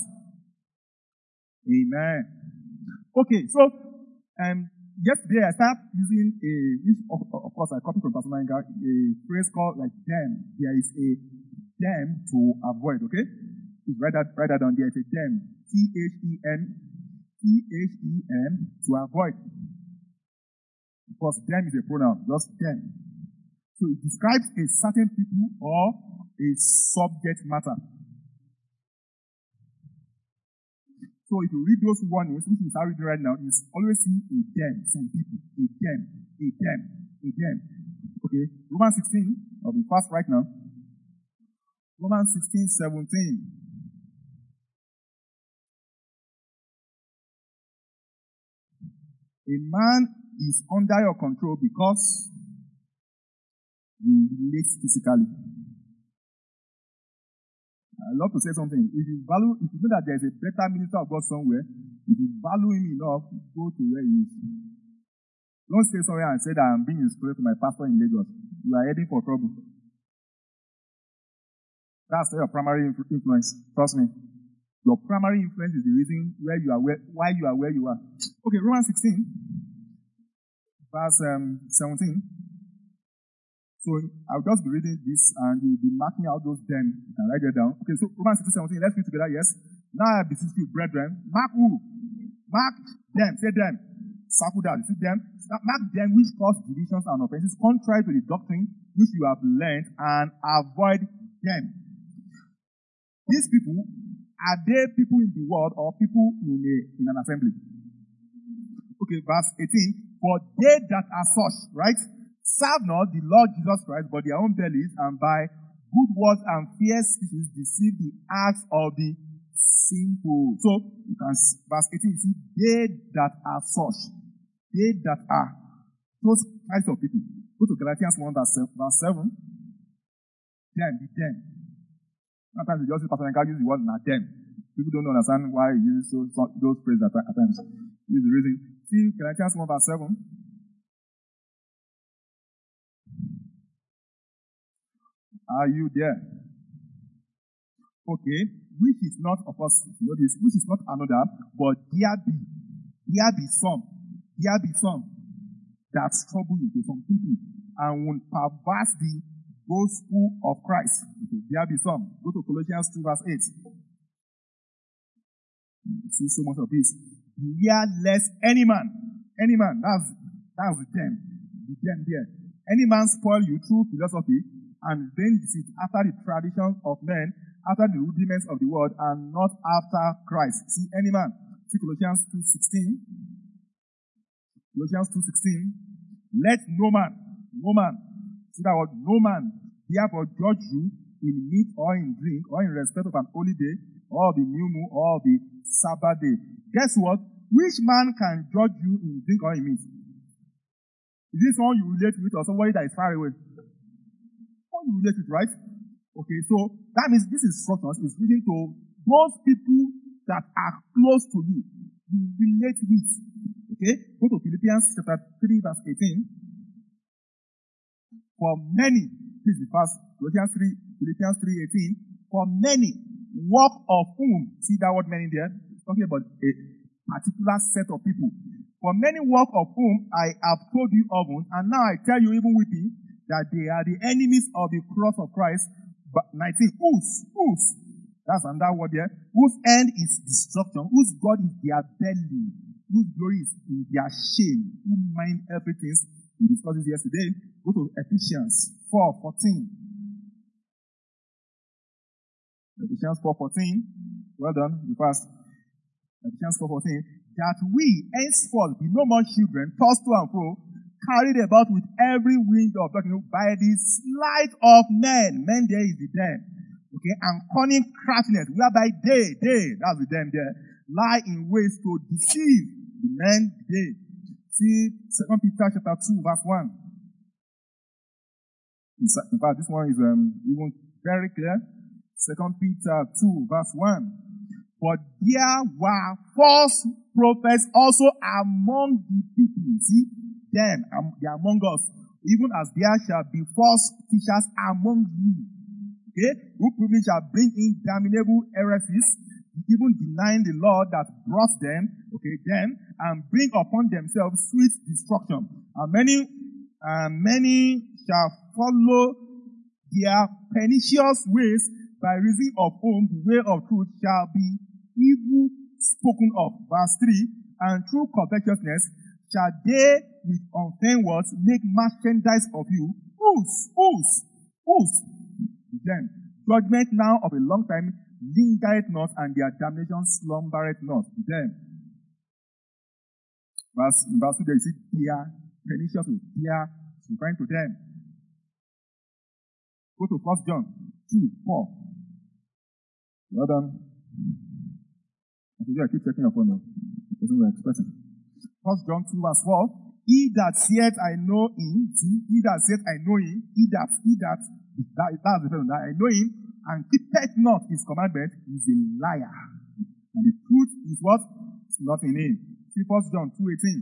B: Amen. Okay, so yesterday I started using of course I copied from Pastor Manga, a phrase called like them. There is a them to avoid, okay? It's write that down there. It's a them. T-H-E-M to avoid. Of course, them is a pronoun, just them. So it describes a certain people or a subject matter. So if you read those warnings, which is how reading right now, you always see a them, some people, a them, a them, a them. Okay, Romans 16, I'll be fast right now. Romans 16:17. A man is under your control because you relate physically. I love to say something. If you know that there's a better minister of God somewhere, if you value him enough, go to where he is. Don't stay somewhere and say that I'm being inspired to my pastor in Lagos. You are heading for trouble. That's your primary influence. Trust me. Your primary influence is the reason why you are where you are. Okay, Romans 16, verse 17. So I'll just be reading this and you'll be marking out those them. You can write it down. Okay, so Romans 16:17. Let's read together, yes. Now I beseech you, brethren, mark who? Mark them. Say them. Circle that. You see them? Mark them which cause divisions and offenses contrary to the doctrine which you have learned, and avoid them. These people, are they people in the world or people in an assembly? Okay, verse 18. For they that are such, right, serve not the Lord Jesus Christ, but their own bellies, and by good words and fierce speeches deceive the hearts of the simple. So, you can, verse 18, you see, they that are such, they that are, those kinds of people. Go to Galatians 1, verse 7. Them. Sometimes you just see Pastor Nka use the word not them. People don't understand why he uses those phrases at times. Here's the reason. See Galatians 1, verse 7. Are you there? Okay. Which is not, of course, notice, which is not another, but there be some that trouble you, some people, and will perverse the gospel of Christ. Okay. There be some. Go to Colossians 2, verse 8. You see so much of this. Beware lest any man, that's them there. Any man spoil you through philosophy and vain deceit after the tradition of men after the rudiments of the world and not after Christ. See, any man. See Colossians 2:16. Colossians 2:16. Let no man, see that word, no man, therefore judge you in meat or in drink or in respect of an holy day or of the new moon or of the Sabbath day. Guess what? Which man can judge you in drink or in meat? Is this someone you relate with or somebody that is far away? Someone you relate with, right? Okay, so that means this instructions is written to those people that are close to you relate with. Okay, go to Philippians chapter 3 verse 18. For many, this is first Philippians 3:18. For many, work of whom, see that word many there, it's talking about a particular set of people. For many work of whom I have told you of, and now I tell you even weeping, that they are the enemies of the cross of Christ. But 19, whose, that's another word there, whose end is destruction, whose God is their belly, whose glory is in their shame, who mind everything. We discussed this yesterday. Go to Ephesians 4:14. Ephesians 4:14. Well done. You passed. Ephesians 4:14. That we henceforth be no more children, tossed to and fro, carried about with every wind of doctrine by the sleight of men. Men there is the them. Okay, and cunning craftiness, whereby they, that's the them there, lie in ways to deceive the men they. See 2 Peter chapter 2 verse 1. In fact, this one is even very clear. 2 Peter 2 verse 1. But there were false prophets also among the people. See, them, they are among us. Even as there shall be false teachers among you. Okay? Who probably shall bring in damnable heresies, even denying the Lord that brought them, and bring upon themselves sweet destruction. And many shall follow their pernicious ways, by reason of whom the way of truth shall be evil spoken of. Verse 3, and through covetousness shall they with unfeigned words make merchandise of you. Whose? Then judgment now of a long time lingereth not, and their damnation slumbereth not. Then verse 2 there you see their pernicious ways. Their referring to them. Go to 1 John 2:4. Well done. I keep checking your phone now. That's what we're expecting. 1 John 2 verse 4. He that saith I know him, see, he that saith I know him, that's the person that I know him, and keepeth not his commandment, is a liar. And the truth is what? It's not in him. See 1 John 2:18.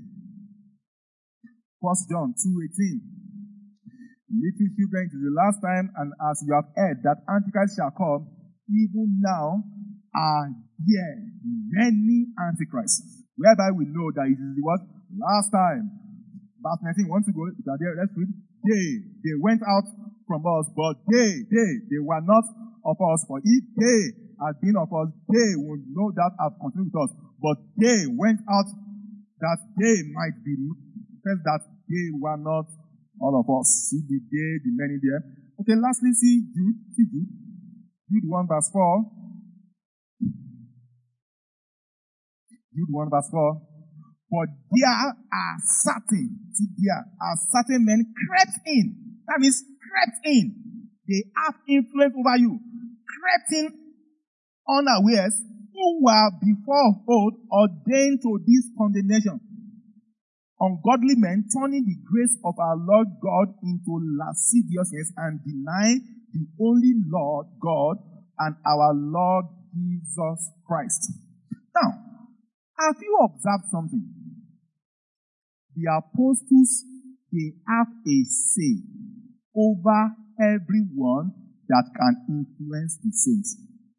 B: 1 John 2:18. Little children, it is the last time, and as you have heard that Antichrist shall come, even now are there many Antichrists, whereby we know that it is the what? Last time. Verse 19, want to go? Let's read. They went out from us, but they were not of us. For if they had been of us, they would no doubt have continued with us. But they went out that they might be manifest that they were not all of us. See the day, the many there. Okay, lastly, see Jude. Jude 1 verse 4. Jude 1 verse 4. For there are certain men crept in. That means crept in. They have influence over you. Crept in unawares, who were before of old ordained to this condemnation. Ungodly men turning the grace of our Lord God into lasciviousness and denying the only Lord God and our Lord Jesus Christ. Now, have you observed something? The apostles, they have a say over everyone that can influence the saints.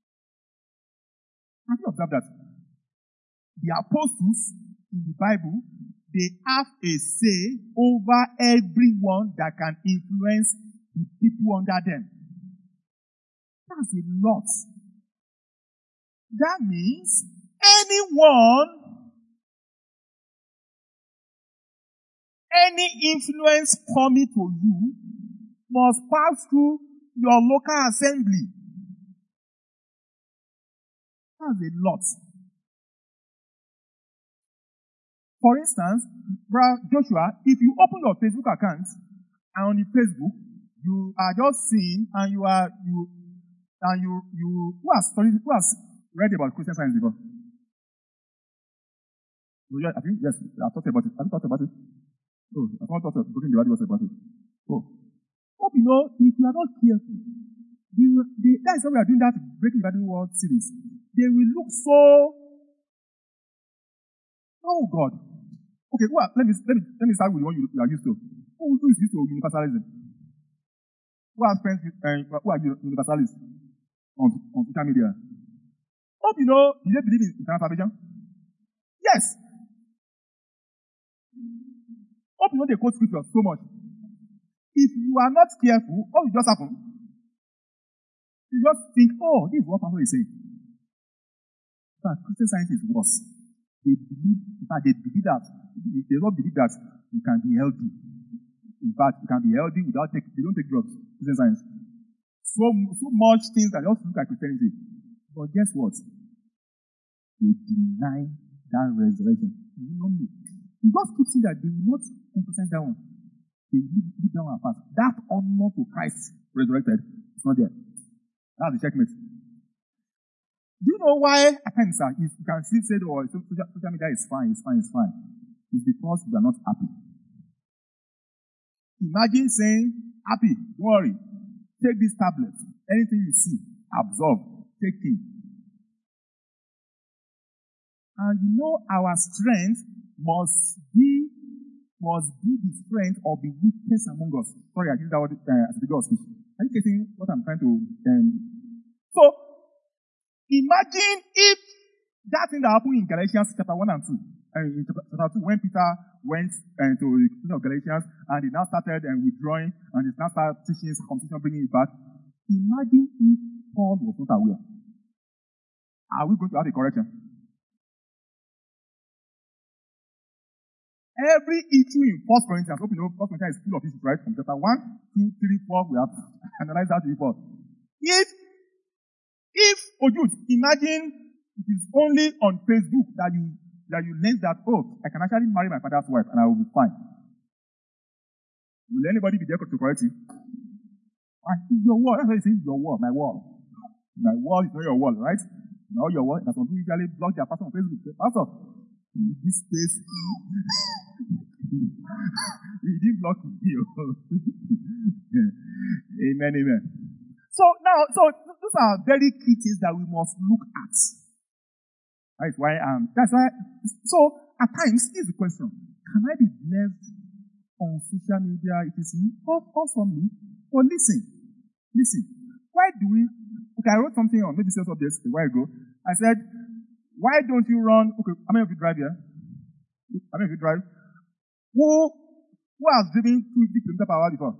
B: Have you observed that? The apostles in the Bible, they have a say over everyone that can influence the people under them. That's a lot. That means any influence coming to you must pass through your local assembly. That's a lot. For instance, Brother Joshua, if you open your Facebook account and on the Facebook, you are just seeing and who has read about Christian Science before? Yes, I've talked about it. Have you talked about it? Oh, I've not talked about it. Oh. Hope you know, if you are not careful, that is why we are doing that Breaking Bad World series. They will look so, oh God. Okay, let me start with the one you are used to. Who is used to universalism? Who has friends who are universalists on social media? Hope you know, do they believe in eternal salvation? Yes. Hope you know they quote scripture so much. If you are not careful, what will just happen? You just think, oh, this is what Pastor is saying. But Christian Science is worse. They believe that they don't believe that you can be healthy. In fact, you can be healthy they don't take drugs. Christian Science. So much things that just look like Christianity. But guess what? They deny that resurrection. You just keep saying that they will not emphasize that one. They leave that one apart. That honor to Christ resurrected is not there. That's the checkmate. Do you know why at times you can still say, oh, social media is fine. It's because you are not happy. Imagine saying, happy, don't worry. Take this tablet. Anything you see, absorb, take in. And you know our strength must be the strength of the weakest among us. Sorry, I used that word as a figure of speech. Are you getting what I'm trying to... So, imagine if that thing that happened in Galatians chapter 1 and 2. In chapter 2, when Peter went to the kingdom of Galatians, and they now started withdrawing, and they now started teaching circumcision, bringing it back. Imagine if Paul was not aware. Are we going to have a correction? Every issue in 1 Corinthians, hope you know 1 Corinthians is full of issues, right? From chapter 1, 2, 3, 4, we have analyzed that before. If imagine it is only on Facebook that you learn that, oh, I can actually marry my father's wife and I will be fine. Will anybody be there to correct you? It's your wall. That's why you say your wall, my wall. My wall is not your wall, right? Not your wall. That's some people usually block their pastor on Facebook. Say, Pastor, in this space, he didn't block me. Amen. So those are very key things that we must look at. That's why, so at times, here's the question. Can I be blessed on social media, etc.? Awesomely. But listen. Why do we, I wrote something on, maybe sales updates a while ago. I said, why don't you run, how many of you drive here? How many of you drive? Who has driven 250 kilometers per hour before?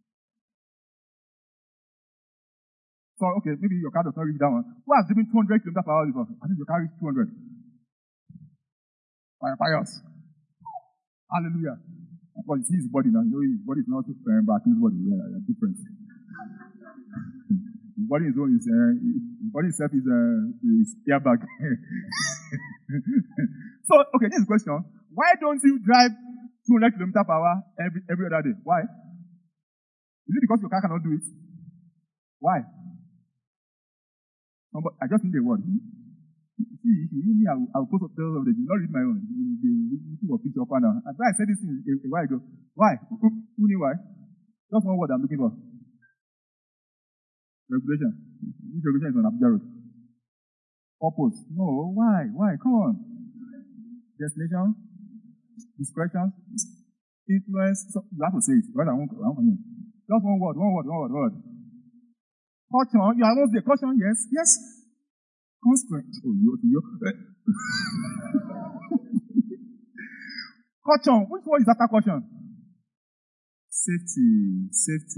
B: So, maybe your car does not reach that one. Who has driven 200 kilometers per hour before? I think your car reached 200. Fires. Hallelujah. Of course, you see his body now. You know his body is not back his body. Yeah, they're different. His body itself is airbag. So, this is the question. Why don't you drive 200 kilometers per hour every other day? Why? Is it because your car cannot do it? Why? No, but I just need a word. See, if you need me, I'll post up those of them. You not read my own. You see your picture up now. And I said this thing a while ago. Why? Who knew why? Just one word I'm looking for. Regulation. This regulation is on Abuja Road. Purpose. No, why? Come on. Destination. Discretion. Influence. So you have to say it. Right? I won't just one word. Caution. You are almost there. Caution. Yes. Constraint. Caution. Which word is after caution? Safety.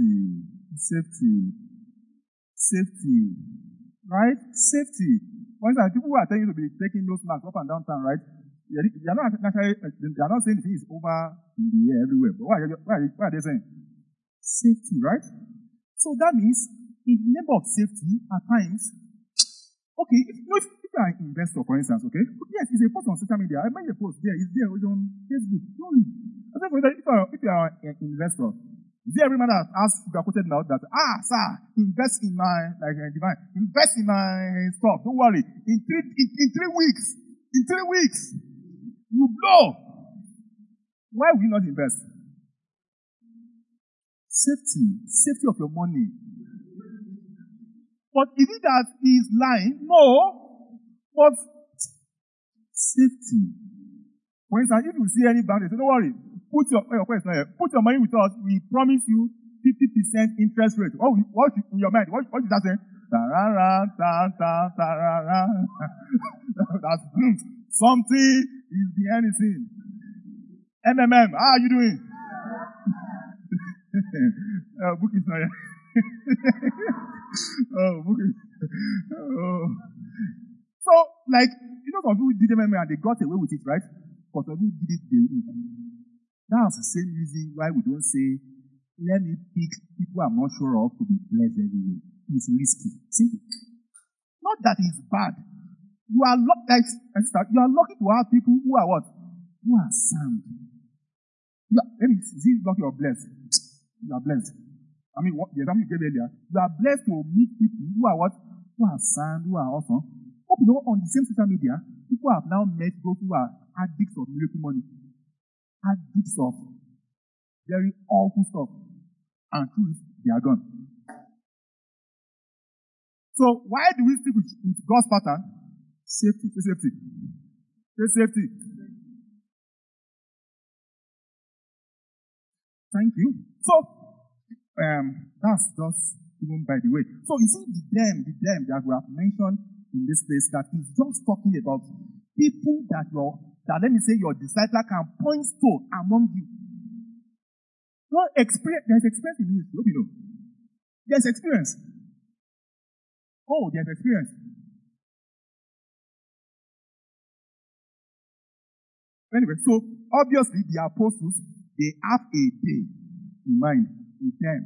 B: Right? Safety. For instance, people who are telling you to be taking those marks up and down town, right? They are not saying the thing is over in the air everywhere. But why are they saying? Safety, right? So that means, in the name of safety, at times, if you are an investor, for instance, okay? Yes, it's a post on social media. I made a post there. It's there. It's on Facebook. Don't read. I said, for instance, if you are an investor, is there every man that has sugar-coated mouth that, sir, invest in my, divine, invest in my stock. Don't worry. In 3 weeks, you blow. Why will you not invest? Safety of your money. But is it that he is lying? No. But safety. For instance, if you see any bank, they say, don't worry. Put your money with us. We promise you 50% interest rate. What in your mind? What is that saying? That's something is behind the scene. MMM, how are you doing? Book is not here. Book is. So, some people did MMM and they got away with it, right? But some people did it the way. That's the same reason why we don't say, let me pick people I'm not sure of to be blessed everywhere. It's risky. Simple. Not that it's bad. You are lucky to have people who are what? Who are sound. Let me see lucky or blessed. You are blessed. I mean, the example you gave earlier. You are blessed to meet people who are what? Who are sound, who are awesome. Hope you know on the same social media, people have now met those who are addicts of miracle money. Addicts of very awful stuff. And truth, they are gone. So why do we stick with God's pattern? Safety. Say safety. Say safety. Thank you. So that's just even by the way. So you see the them that we have mentioned in this place that is just talking about people that let me say your disciple can point to among you. No experience. There's experience in this. Hope you know. There's experience. Oh, there's experience. Anyway, so obviously the apostles, they have a day in mind with them.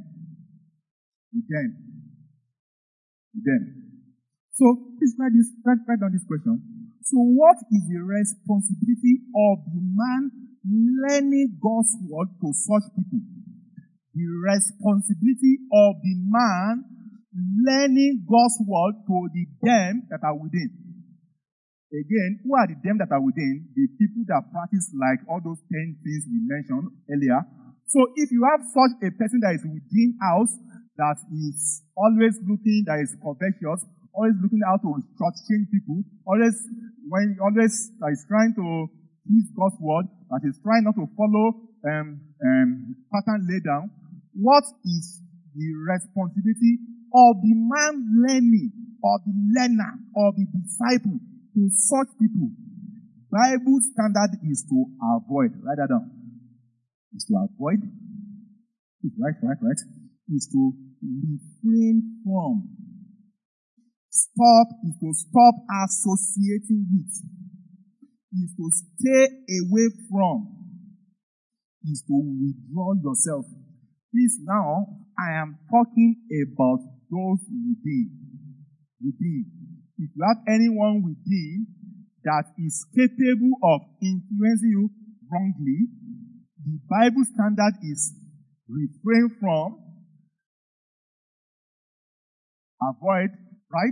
B: So please write down this question. So what is the responsibility of the man learning God's word to such people? The responsibility of the man learning God's word to the them that are within. Again, who are the them that are within? The people that practice like all those 10 things we mentioned earlier. So if you have such a person that is within house, that is always looking, that is covetous, always looking out to shortchange people, always that is trying to use God's word, that is trying not to follow pattern laid down, what is the responsibility of the man learning, of the learner, of the disciple to such people? Bible standard is to avoid. Write that down. Is to avoid. Right. Is to refrain from. Is to stop associating with. Is to stay away from. Is to withdraw yourself. Please now, I am talking about those within. If you have anyone within that is capable of influencing you wrongly, the Bible standard is refrain from, avoid, right?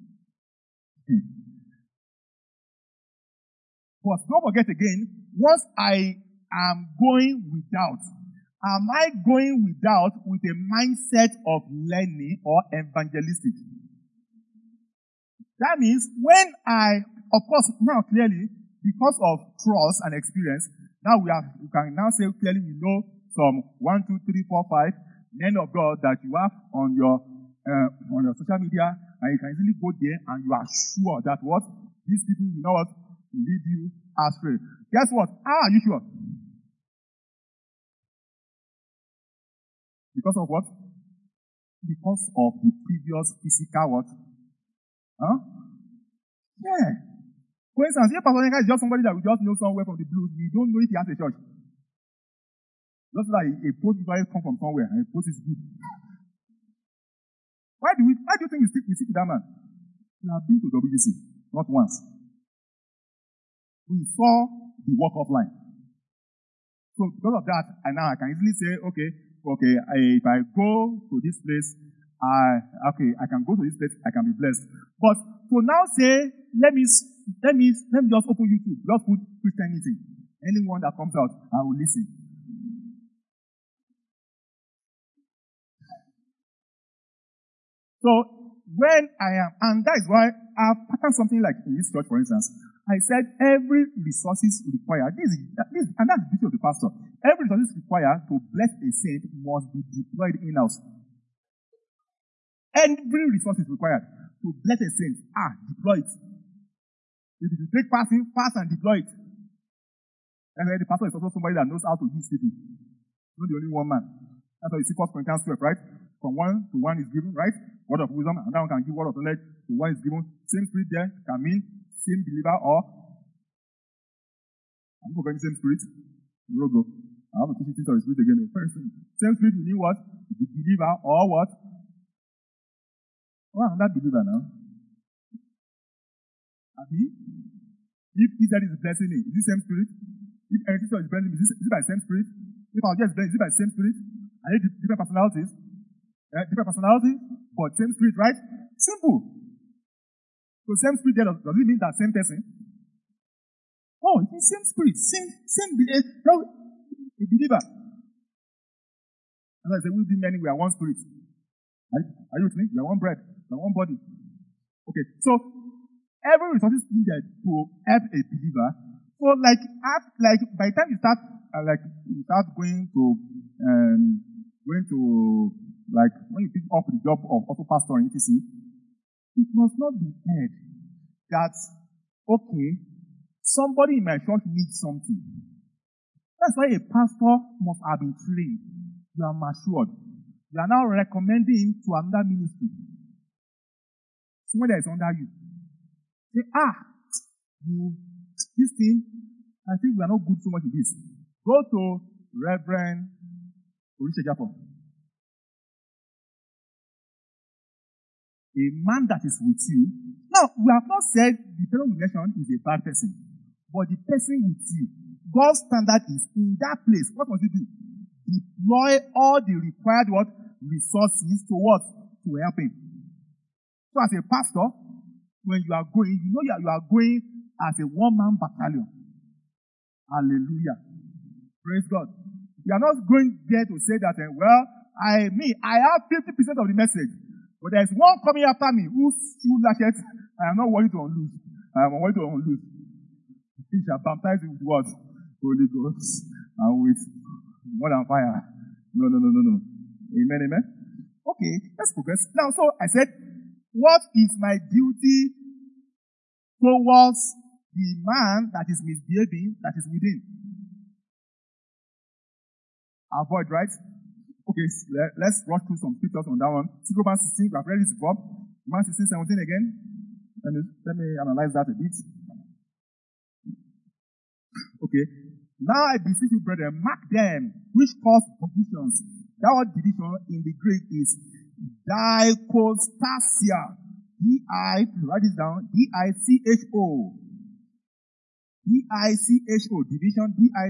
B: But don't forget again, once I am going without, am I going without with a mindset of learning or evangelistic? That means when of course, now clearly, because of trust and experience, now we can now say clearly we know some 1, 2, 3, 4, 5 men of God that you have on your social media, and you can easily go there and you are sure that what these people will not lead you astray. Guess what? How are you sure? Because of what? Because of the previous physical what? Huh? Yeah. For instance, if Pastor Yenka is just somebody that we just know somewhere from the blues, we don't know if he has a church. Just like a post usually come from somewhere and a post is good. Why do you think we stick with that man? You have been to WBC. not once. We saw the walk of line. So because of that, I can easily say, okay, if I go to this place, I can go to this place, I can be blessed. But to now say, let me just open YouTube, just put Christian meeting. Anyone that comes out, I will listen. So when I am, and that is why I've patterned something like in this church, for instance. I said every resources required, and that's the duty of the pastor. Every resources required to bless a saint must be deployed in-house. Every resources required to bless a saint, deploy it. If you take fasting, fast and deploy it. And then the pastor is also somebody that knows how to use people. Not the only one man. That's why you see 1 Corinthians 12, right? From 1 to 1 is given, right? Word of wisdom, and that one can give word of knowledge to 1 is given. Same spirit there can mean same believer or I'm not going to same spirit. Logo. I have to teach you things of the spirit again. Same spirit will mean what? The believer or what? Oh, I'm not believer now. Abi? If Israel is blessing me, is it same spirit? If anything is blessing me, is it by the same spirit? If I'll just bless, is it by the same spirit? Are they different personalities? Different personalities, but same spirit, right? Simple. So same spirit there, does it mean that same person? Oh, it's same spirit, same believer. As I say, we be many, we are one spirit. Are you with me? We are one bread, we are one body. Okay, so every resource is needed to help a believer. So by the time you start going to when you pick up the job of also pastor in ETC, it must not be heard that, okay, somebody in my church needs something. That's why a pastor must have been trained. You are matured. You are now recommending to another ministry. Someone that is under you. Say, this thing, I think we are not good so much in this. Go to Reverend Orisha Japo. A man that is with you. Now, we have not said the fellow we mentioned is a bad person. But the person with you, God's standard is in that place. What must you do? Deploy all the required resources to what? To help him. So as a pastor, when you are going, you know you are going as a one-man battalion. Hallelujah. Praise God. You are not going there to say that, I have 50% of the message. But there is one coming after me whose shoe lashes I am not worried to unloose. I am worried to unloose. He shall baptize you with what? Holy Ghost. And with more than fire. No. Amen. Okay, let's progress. Now, so I said, what is my duty towards the man that is misbehaving, that is within? Avoid, right? Okay, let's rush through some scriptures on that one. Romans 16, we have read this before. Romans 16, 17 again. Let me analyze that a bit. Okay. Now I beseech you, brethren, mark them which cause divisions. That word division in the Greek is dichostasia. Write this down. D-I-C-H-O. D-I-C-H-O. Division.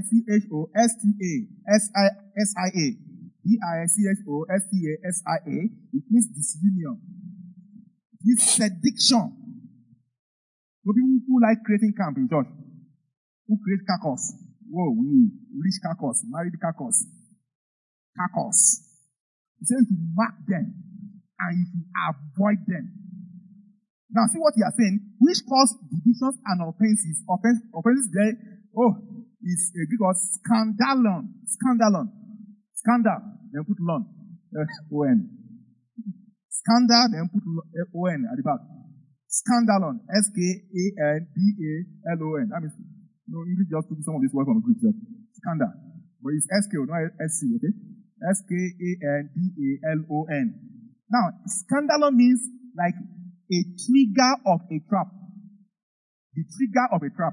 B: D-I-C-H-O-S-T-A-S-I-A. D-I-C-H-O-S-T-A-S-I-A. It means disunion. Disediction. So people who like creating camp in church, who create caucus. Whoa, rich caucus, married caucus. Caucus. He says to mark them and you should avoid them. Now see what he is saying. Which cause divisions and offenses. Offenses there, is a Greek word scandalon. Scandal, then put lon. O-N. Scandal, then put O-N at the back. Scandalon. S-K-A-N-D-A-L-O-N. That means, English just took some of this word from Greek. Scandal. But it's S-K, not S-C, okay? S-K-A-N-D-A-L-O-N. Now, scandalon means like a trigger of a trap. The trigger of a trap.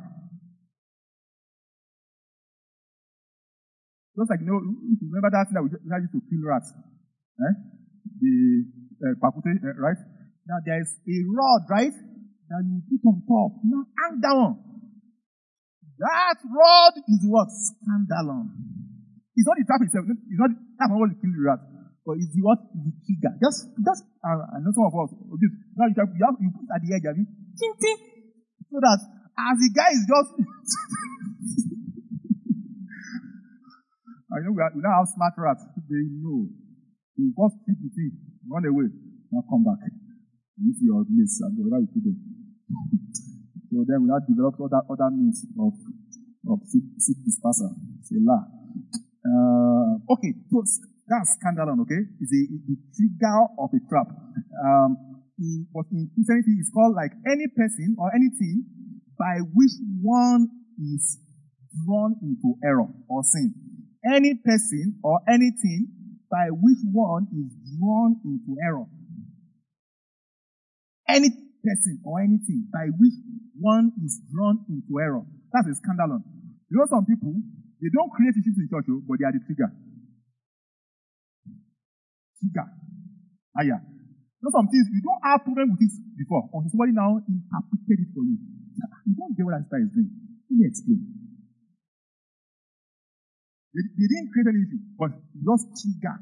B: Just like, if you remember that thing that we used to kill rats. The pakute, right? Now there is a rod, right? that you put on top. Now hang that one. That rod is what? Scandalon. It's not the trap itself. It's not, that's not what will kill the rat. But it's the what? The trigger. Just, I know some of us. Now you put it at the edge of it. Ting, ting. So that as the guy is just, I know we now have smart rats. They know. You first treat the thing, run away, now come back. You see your place and wherever you put them. So then we now develop other means of seed disperser. Say la. Okay, so that's scandalon, okay? It's the trigger of a trap. But in Christianity, it's called like any person or anything by which one is drawn into error or sin. Any person or anything by which one is drawn into error. Any person or anything by which one is drawn into error. That's a scandalon. You know some people, they don't create issues in church, but they are the trigger. Trigger. You know some things, you don't have problem with this before. Until somebody now interpreted it for you. You don't get what that guy is doing. Let me explain. They didn't create any issue, but just trigger.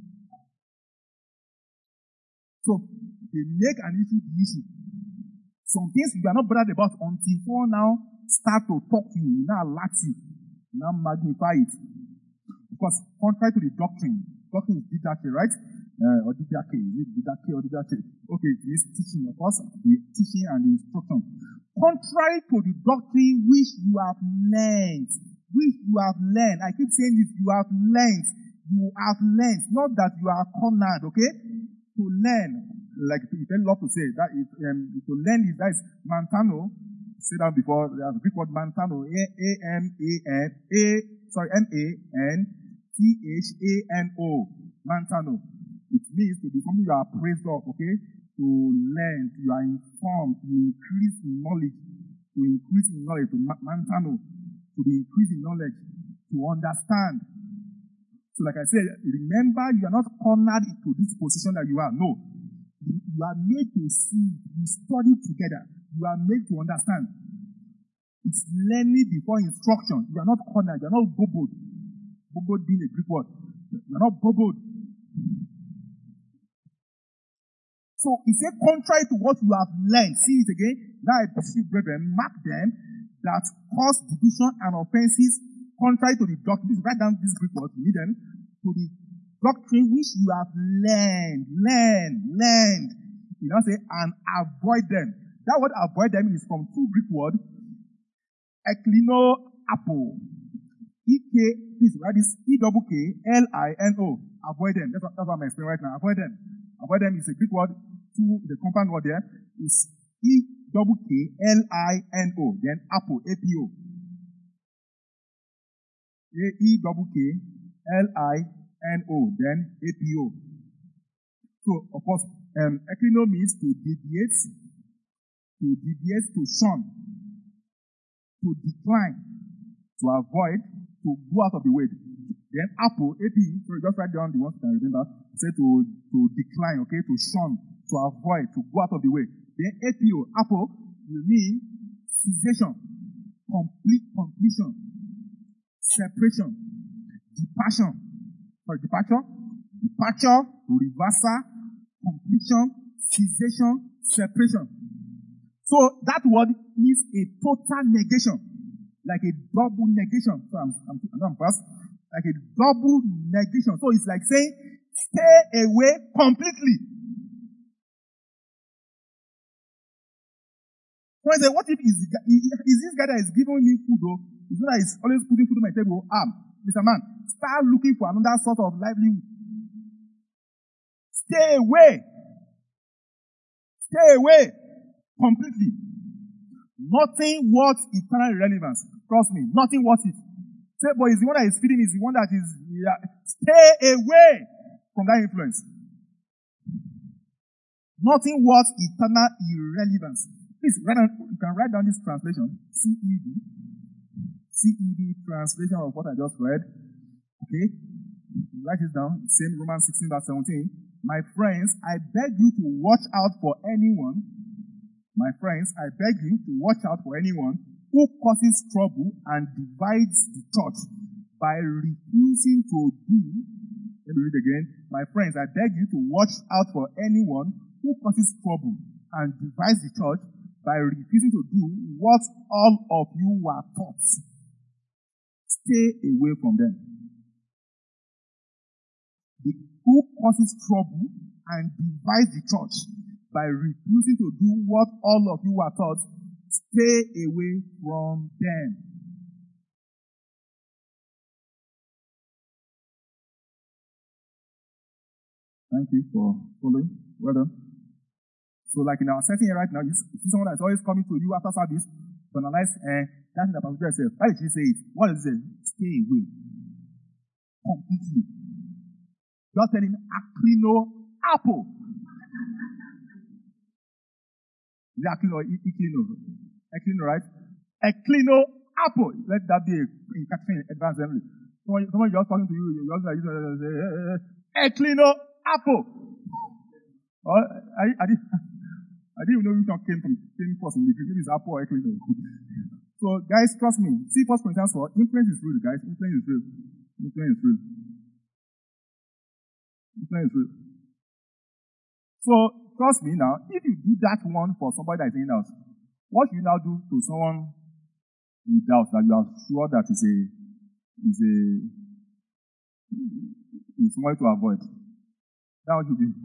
B: So, they make an issue the issue. Some things you are not bothered about until for now start to talk to you, now alert you, now magnify it. Because contrary to the doctrine is didache, right? Or didache, is it didache or didache? Okay, it is teaching, of course, the teaching and the instruction. Contrary to the doctrine which you have learned, I keep saying this, you have learned, not that you are cornered, okay? To learn, like you love to say, that is, to learn is, that is mantano. Say that before, there's a Greek word mantano, M-A-N-T-H-A-N-O, mantano. It means to be something you are praised of, okay? To learn, you are informed, to increase in knowledge, to mantano, to be increased in knowledge, to understand. So like I said, remember, you are not cornered into this position that you are. No. You are made to see, you study together. You are made to understand. It's learning before instruction. You are not cornered. You are not boboed. Boboed being a Greek word. You are not boboed. So it's a contrary to what you have learned. See it again. Now I perceive, brethren, mark them that cause division and offenses contrary to the doctrine. Write down this Greek word, you need them, to the doctrine which you have learned. You know, say, and avoid them. That word avoid them is from two Greek words, eklino apo. Please write this, E-K-K-L-I-N-O. Avoid them. That's what I'm explaining right now. Avoid them. Avoid them is a Greek word, the compound word there is E-K-K-L-I-N-O. Then apo, A-P-O. E-K-K-L-I-N-O, then A-P-O. So, of course, eklino means to deviate, to shun, to decline, to avoid, to go out of the way. Then apo, A-P, so just write down the ones you can remember, say to decline, okay, to shun, to avoid, to go out of the way. Then A-P-O, apo, will mean cessation, completion, separation, departure, reversal, completion, cessation, separation. So that word means a total negation, like a double negation. So I'm fast, like a double negation. So it's like saying, stay away completely. So I say, what if is this guy that is giving me food, though? It's not that he's always putting food on my table. Mr. Man, start looking for another sort of livelihood. Stay away. Completely. Nothing worth eternal relevance. Trust me, nothing worth it. Say, but it's the one that is feeding, is the one that is, stay away from that influence. Nothing worth eternal irrelevance. Please, you can write down this translation, CED translation of what I just read. Okay? Write it down. Same Romans 16 verse 17. My friends, I beg you to watch out for anyone My friends, I beg you to watch out for anyone who causes trouble and divides the church by refusing to do. Let me read again. My friends, I beg you to watch out for anyone who causes trouble and divides the church by refusing to do what all of you were taught. Stay away from them. Who causes trouble and divides the church by refusing to do what all of you were taught, stay away from them. Thank you for following. Well done. So like in our setting here right now, you see someone that's always coming to you after service to analyze that thing that Pastor Joy said. Why did she say it? What does it say? Stay away. Completely. Just tell him, Aquino apple. Is it Aquino or Equino? Equino, right? Equino apple. Let that be in catching advanced assembly. Someone just talking to you, you're just like, Equino apple. Oh, I didn't even know which one came first in the Greek. Maybe it's apple or Equino. So, guys, trust me. See 1 Corinthians 4. Influence is real, guys. Influence is real. Influence is real. Influence is real. So, trust me now, if you do that one for somebody that is in house, what should you now do to someone you doubt that you are sure that is somebody to avoid? That would be.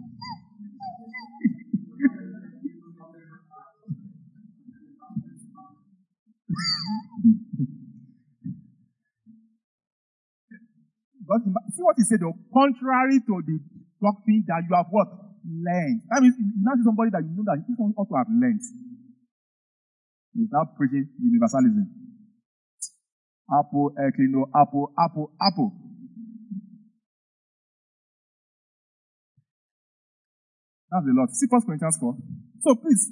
B: But see what he said, though, contrary to the doctrine that you have what? Learned. That means you now see somebody that you know that this one also have learned. He's now preaching universalism. Apple, Equino, apple, apple, apple. That's a lot. See 1 Corinthians 4. So please,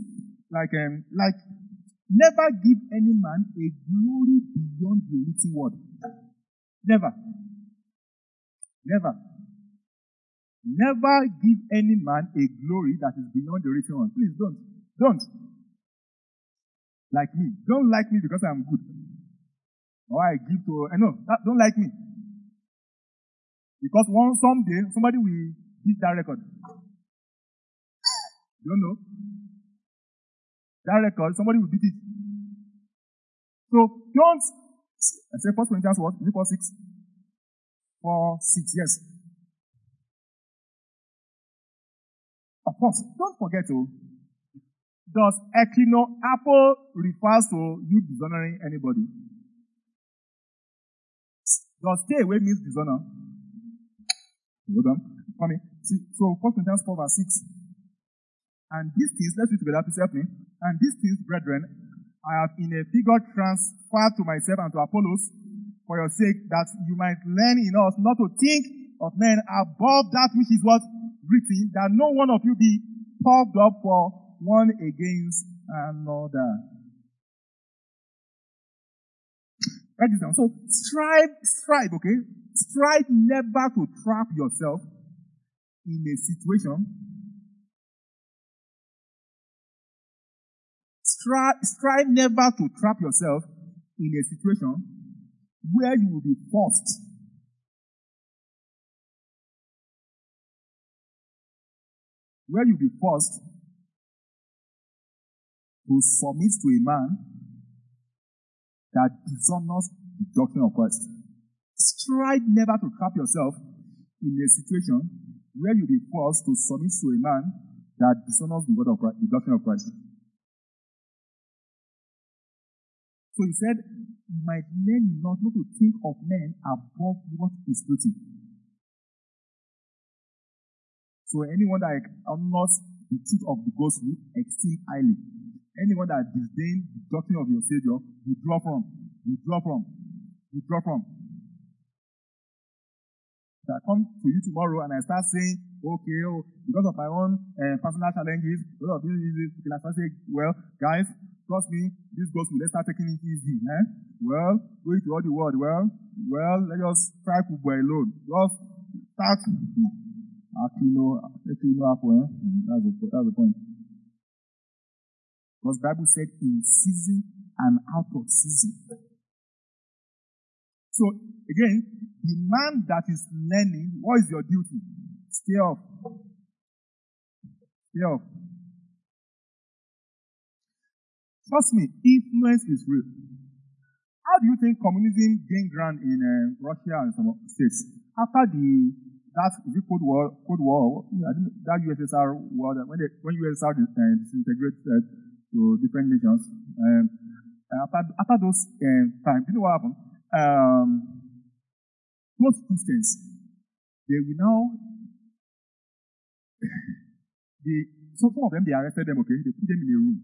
B: never give any man a glory beyond the written word. Never. Never. Never give any man a glory that is beyond the written one. Please don't. Don't. Like me. Don't like me because I'm good. Or I give to, don't like me. Because someday, somebody will hit that record. You don't know? That record, somebody will beat it. So, don't, I say 1 Corinthians what? Is it 4:6? 4:6, yes. Of course, don't forget does Equino apple refers to you dishonoring anybody? Does stay away means dishonor? Hold on. Come in. So 1 Corinthians 4:6. And these things, let's read together, please help me. And these things, brethren, I have in a figure transferred to myself and to Apollos for your sake, that you might learn in us not to think of men above that which is what written, that no one of you be puffed up for one against another. Write this down. So strive, okay? Strive never to trap yourself in a situation. Strive never to trap yourself in a situation where you will be forced to submit to a man that dishonors the doctrine of Christ. Strive never to trap yourself in a situation where you'll be forced to submit to a man that dishonors the word of Christ, the doctrine of Christ. So he said, you might learn not to think of men above what is written. So anyone that honors the truth of the gospel, esteem highly. Anyone that disdains the doctrine of your Savior, withdraw from. If I come to you tomorrow and I start saying, okay, because of my own personal challenges, because of this, I start saying, well, guys, trust me, this gospel, let's start taking it easy. Well, go into all the world. Well, let us try to go alone. Just start. Actually, no apple. That's the point. Because the Bible said in season and out of season. So, again, the man that is learning, what is your duty? Stay off. Stay off. Trust me, influence is real. How do you think communism gained ground in Russia and some states? After the Cold War, that USSR war, when USSR disintegrated to different nations, after those times, you know what happened? Most Christians, they will now, some of them, they arrested them, okay? They put them in a room.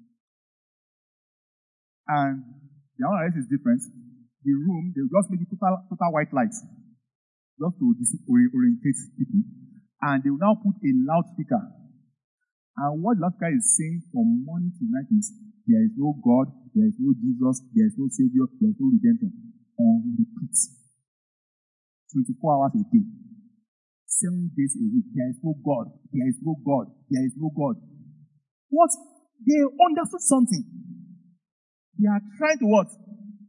B: And their own arrest is different. The room, they will just make it total white lights, just to orientate people. And they will now put a loudspeaker. And what the loudspeaker is saying from morning to night is, there is no God, there is no Jesus, there is no Savior, there is no redemption. On repeat. 24 hours a day. 7 days a week. There is no God, there is no God, there is no God. What? They understood something. They are trying to what?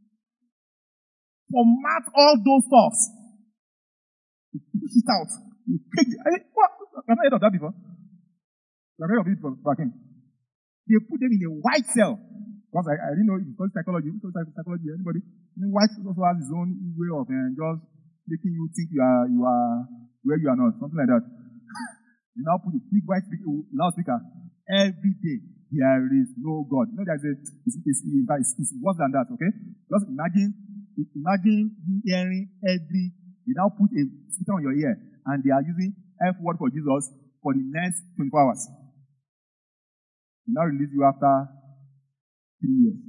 B: Format all those thoughts. To push it out. What? I've not heard of that before. I've heard of it back in. They put them in a white cell. Because I didn't know it's called psychology. Anybody? White also has his own way of just making you think you are where you are not. Something like that. You now put a big white loudspeaker every day. There is no God. You know, it's worse than that, okay? Just imagine you hearing you now put a speaker on your ear, and they are using F word for Jesus for the next 24 hours. They now release you after 3 years.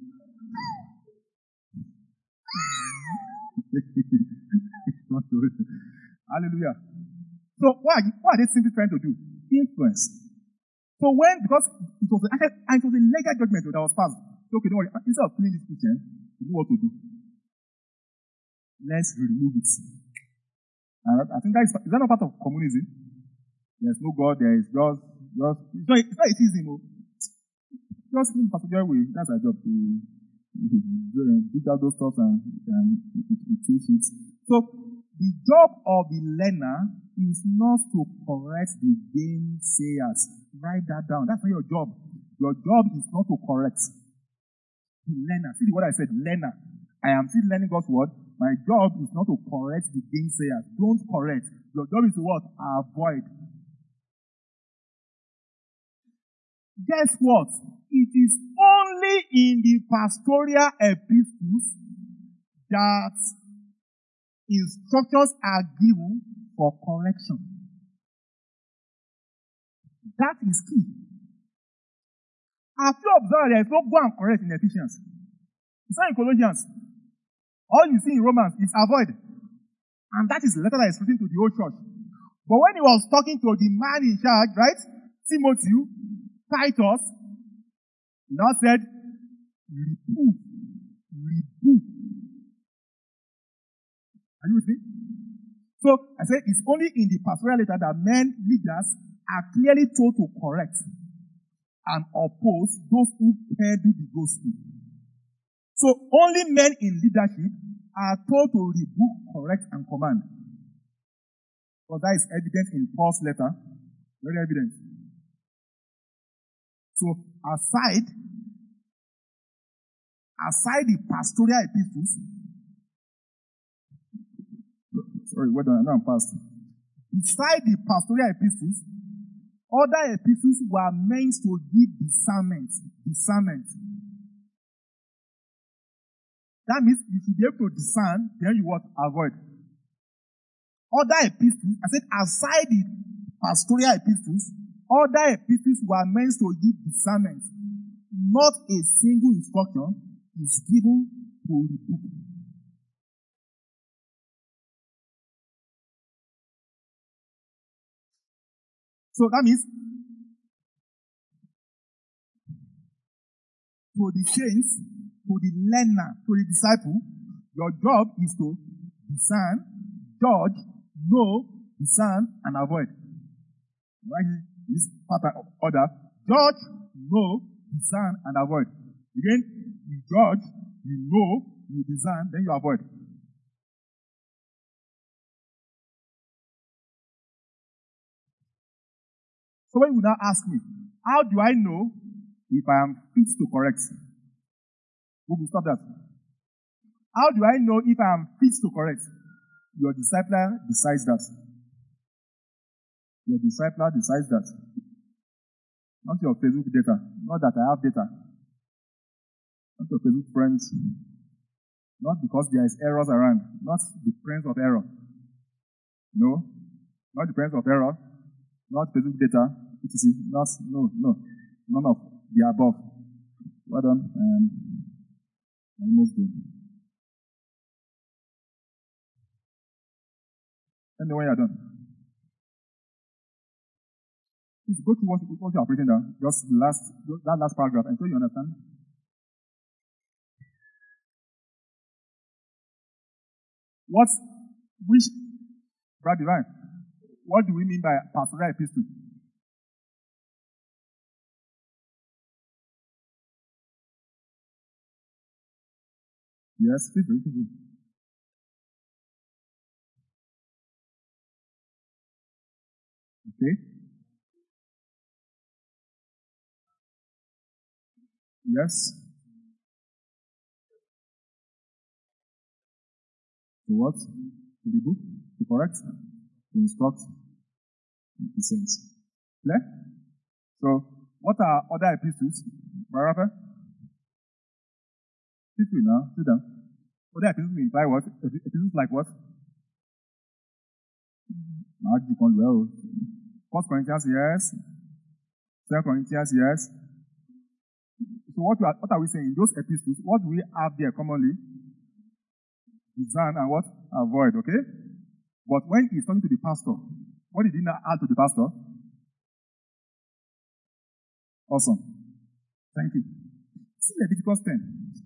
B: Hallelujah. So what are they simply trying to do? Influence. So because it was a legal judgment that was passed. So, okay, don't worry. Instead of killing this Christian, you know what to do. Let's remove it. And I think is that not part of communism? There's no God, there is just it's not atheism. Just in a particular way, that's our job to dig out those stuff and teach it. So, the job of the learner is not to correct the gainsayers. Write that down. That's not your job. Your job is not to correct the learner. See what I said, learner. I am still learning God's word. My job is not to correct the gainsayers. Don't correct. Your job is to what? Avoid. Guess what? It is only in the pastoral epistles that instructions are given for correction. That is key. Have you observed there is no go and correct in Ephesians? It's not in Colossians. All you see in Romans is avoid. And that is the letter that is written to the old church. But when he was talking to the man in charge, right? Timothy, Titus, he now said, reproof. Are you with me? So, I said, it's only in the pastoral letter that men, leaders, are clearly told to correct and oppose those who peddle the gospel. So, only men in leadership are told to rebuke, correct, and command. So, that is evident in Paul's letter. Very evident. So, aside the pastoral epistles, I'm past. Beside the pastoral epistles, other epistles were meant to give discernment. That means if you be able to discern, then you what? Avoid. Other epistles, I said aside the pastoral epistles, other epistles were meant to give discernment. Not a single instruction is given to rebuke. So that means to the saints, to the learner, to the disciple, your job is to discern, judge, know, discern, and avoid. Right? This pattern order. Judge, know, discern and avoid. Again, you judge, you know, you discern, then you avoid. So when you now ask me, how do I know if I am fit to correct? We will stop that. How do I know if I am fit to correct? Your discipler decides that. Your discipler decides that. Not your Facebook data. Not that I have data. Not your Facebook friends. Not because there is errors around. Not the presence of error. No. Not the presence of error. Not Facebook data. etc. No. None of the above. Well done. Almost there. Let me know when you're done. Please go to what you are written down. Just that last paragraph. I'm sure you understand. Brad Divine, what do we mean by pastoral epistle? Yes, feel free. Okay. Yes. To what? To the book? To correct? To instruct? In sense. Clear? So, what are other epistles? Barafa? Sit now. Sit down. Other epistles imply what? Epistles like what? First Corinthians, yes. 2 Corinthians, yes. So what are we saying? In those epistles, what do we have there commonly? Discern and what? Avoid, okay? But when he's talking to the pastor, what did he now add to the pastor? Awesome. Thank you. See Leviticus 10.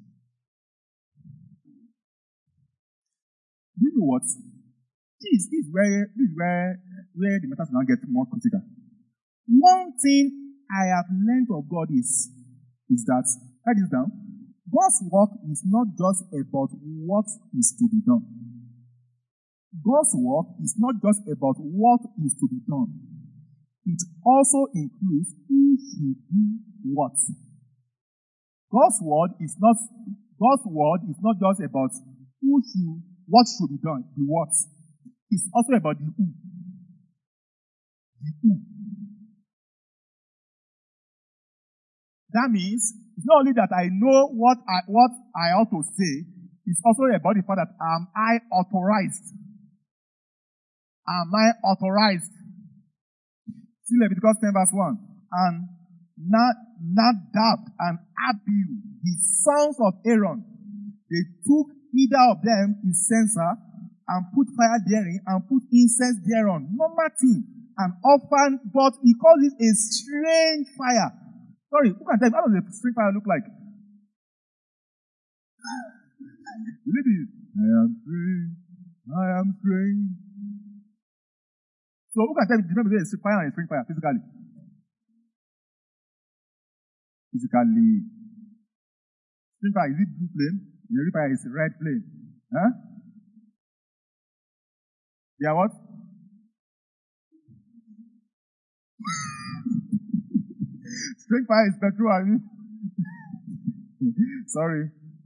B: You know what? This is where the matters now get more critical. One thing I have learned of God is that, write this down, God's work is not just about what is to be done. God's work is not just about what is to be done. It also includes who should do what. God's word is not just about what should be done, the what. It's also about the who. The who. That means it's not only that I know what I ought to say, it's also about the fact that am I authorized? Am I authorized? See Leviticus 10 verse 1. And Nadab and Abihu, the sons of Aaron, they took either of them his censer and put fire therein and put incense thereon. Normal thing. And often, but he calls it a strange fire. Sorry, who can tell me, how does a strange fire look like? Will it be, I am strange. So who can tell me the difference between a fire and a strange fire physically? Strange fire, is it blue flame? The strange fire is red flame. Huh? They are what? Strange fire is petrol, I mean. Sorry.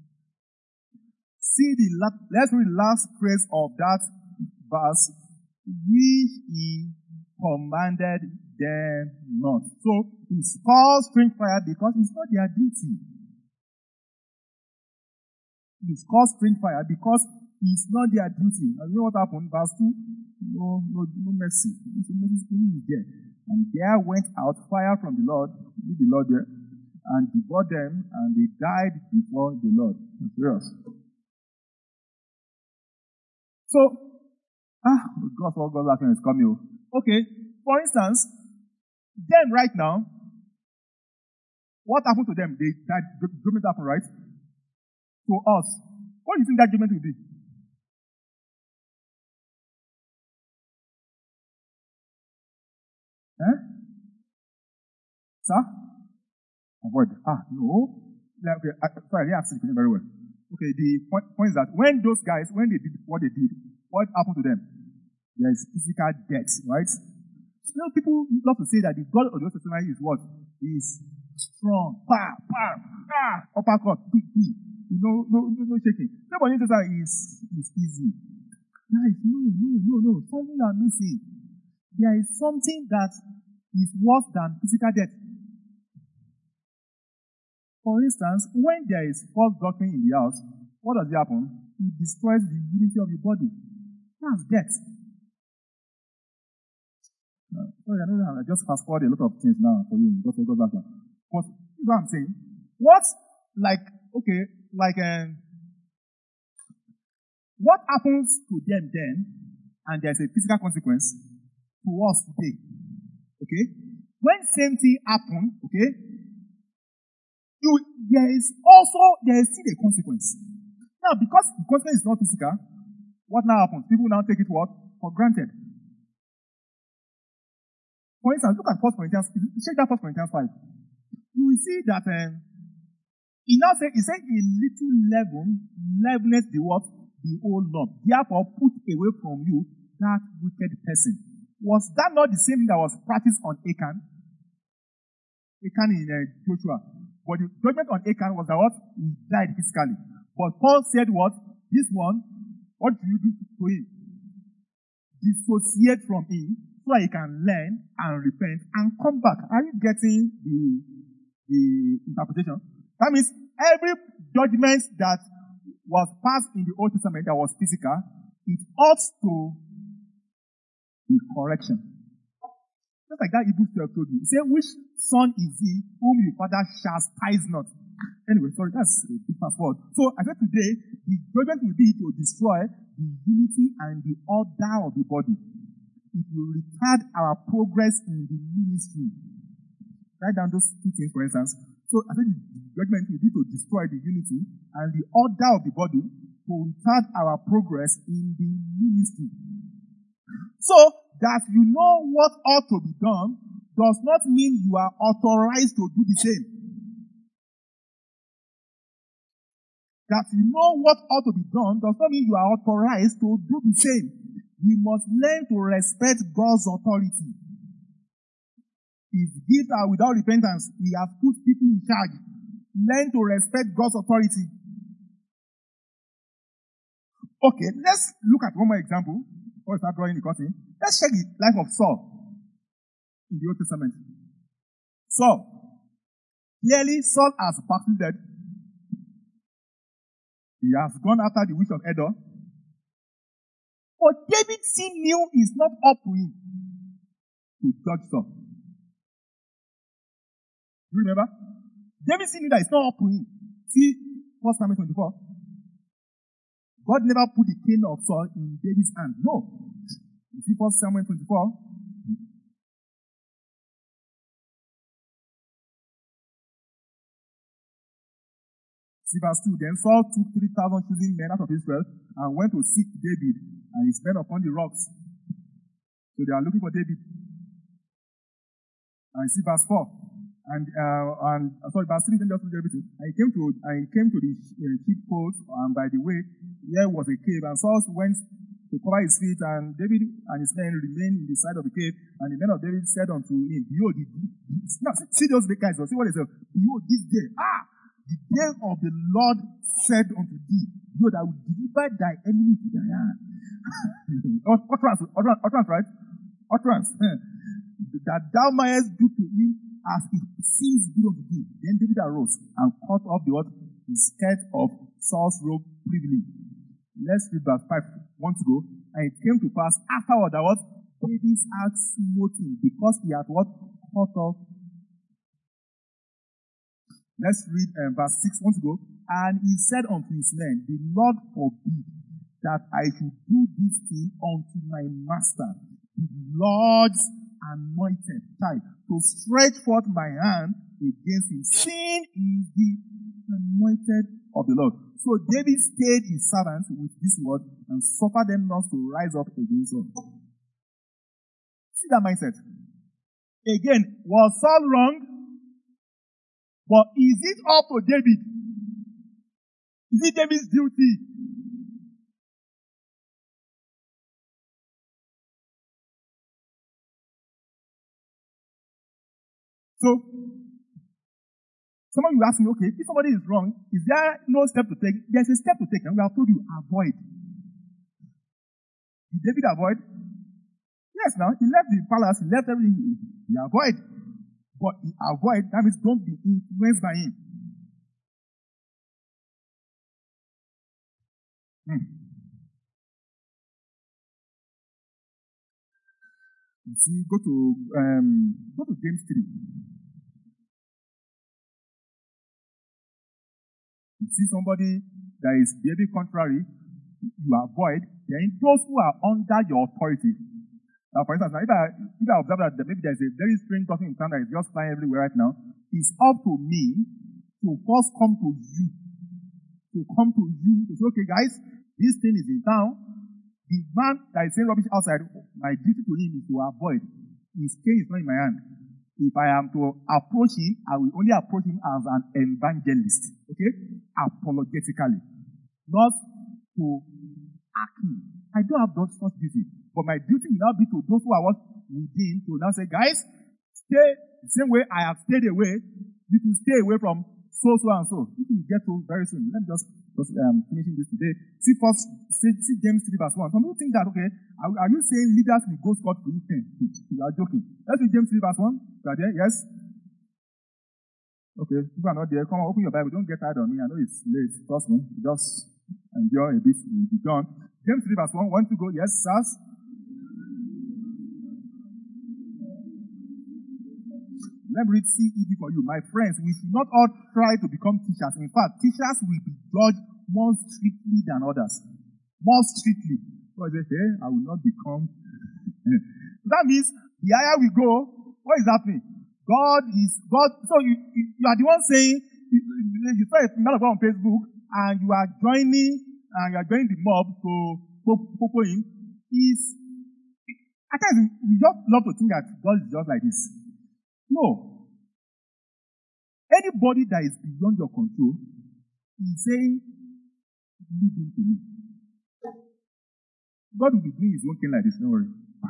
B: Let's read the last phrase of that verse. Which he commanded them not. So, it's called strange fire because it's not their duty. It's called strange fire because it's not their duty. And you know what happened? Verse 2? No mercy. Moses is there. And there went out fire from the Lord, with the Lord there, and devoured them, and they died before the Lord. Serious. So, God's action is coming. Okay, for instance, them right now, what happened to them? They died, judgment happened, right? To us, what do you think that judgment will be? Sir? avoid. No. Like, okay, sorry, I didn't ask the question very well. Okay, the point is that when those guys, when they did what they did, what happened to them? There is physical death, right? You know, people love to say that the God of the Old Testament is what? Is strong. Uppercut. Big. No shaking. Nobody says that is easy. Guys, no. Something you are missing. There is something that is worse than physical death. For instance, when there is false doctrine in the house, what does it happen? It destroys the unity of the body. That's death. Sorry, I know that I just fast forward a lot of things now for you. But this is what I'm saying. What happens to them then, and there's a physical consequence to us today? Okay? When same thing happen, okay, there is still a consequence. Now, because the consequence is not physical, what now happens? People now take it what? For granted. For instance, look at 1 Corinthians. Check that 1 Corinthians 5. You will see that he said a little leaveneth the what? The whole lump. Therefore, put away from you that wicked person. Was that not the same thing that was practiced on Achan? Achan in Joshua. But the judgment on Achan was that what? He died physically. But Paul said what? This one, what do you do to him? Dissociate from him, so that he can learn and repent and come back. Are you getting the interpretation? That means every judgment that was passed in the Old Testament that was physical, it ought to be correction. Just like that Hebrews 12 told you. He said, which son is he whom your father chastise not? Anyway, sorry, that's a big fast forward. So I said today, the judgment will be to destroy the unity and the order of the body. It will retard our progress in the ministry. Write down those two things, for instance. So I think the judgment will be to destroy the unity and the order of the body to retard our progress in the ministry. So that you know what ought to be done does not mean you are authorized to do the same. That you know what ought to be done does not mean you are authorized to do the same. We must learn to respect God's authority. His gifts are without repentance. He has put people in charge. Learn to respect God's authority. Okay, let's look at one more example before we start drawing the curtain. Let's check the life of Saul in the Old Testament. Saul. Clearly, Saul has backslidden. He has gone after the witch of Endor. But David still knew it's not up to him to judge Saul. You remember? David still knew that it's not up to him. See 1 Samuel 24. God never put the king of Saul in David's hand. No. You see 1 Samuel 24. See verse 2. Then Saul took 3,000 chosen men out of Israel and went to seek David and his men upon the rocks. So they are looking for David. And see verse 4. Verse 3, then just read everything. And he came to the sheepfolds, and by the way, there was a cave, and Saul went to cover his feet, and David and his men remained in the side of the cave, and the men of David said unto him, behold, see those guys, see what they say, behold, this day, the day of the Lord said unto thee, behold, I will deliver thy enemy to thy hand. Utterance, right? Utterance. That thou mayest do to him as it seems good unto thee. Then David arose and cut off the skirt of Saul's robe privily. Let's read verse 5 once ago. And it came to pass afterward that David's heart smote him because he had cut off. Let's read verse 6 once ago. And he said unto his men, the Lord forbid that I should do this thing unto my master, the Lord's anointed child, to stretch forth my hand against him. Sin is the anointed of the Lord. So David stayed his servants with this word and suffered them not to rise up against him. See that mindset. Again, was Saul wrong? But is it up to David? Is it David's duty? So, some of you ask me, okay, if somebody is wrong, is there no step to take? There's a step to take, and we have told you, avoid. Did David avoid? Yes, now, he left the palace, he left everything, he avoid. But he avoid, that means don't be influenced by him. You see, go to James 3. You see somebody that is behaving contrary, you avoid. Then those who are under your authority. Now, for instance, if I observe that maybe there's a very strange person in town that is just flying everywhere right now, it's up to me to first come to you. To say, okay, guys, this thing is in town. The man that is saying rubbish outside, my duty to him is to avoid. His cane is not in my hand. If I am to approach him, I will only approach him as an evangelist. Okay? Apologetically. Not to act him. I don't have those such duty. But my duty will now be to those who are within to now say, guys, stay the same way I have stayed away. You can stay away from so and so. This will get to very soon. Let me just finishing this today. See James 3 verse 1. Some people think that, okay, are you saying leaders will go scot-free? You are joking. Let's read James 3 verse 1. You are there? Yes? Okay, if you are not there, come on, open your Bible. Don't get tired on me. I know it's late. Trust me. Just endure a bit. You'll be done. James 3 verse 1. 1 to go. Yes, sirs? Let me read CED for you. My friends, we should not all try to become teachers. In fact, teachers will be judged more strictly than others. More strictly. So I say, hey, I will not become. That means the higher we go, what is happening? God. So you are the one saying, you saw a man of God on Facebook, and you are joining the mob to popo him. At times we just love to think that God is just like this. No. Anybody that is beyond your control is saying, leave him to me. God will be doing his own thing like this, don't worry.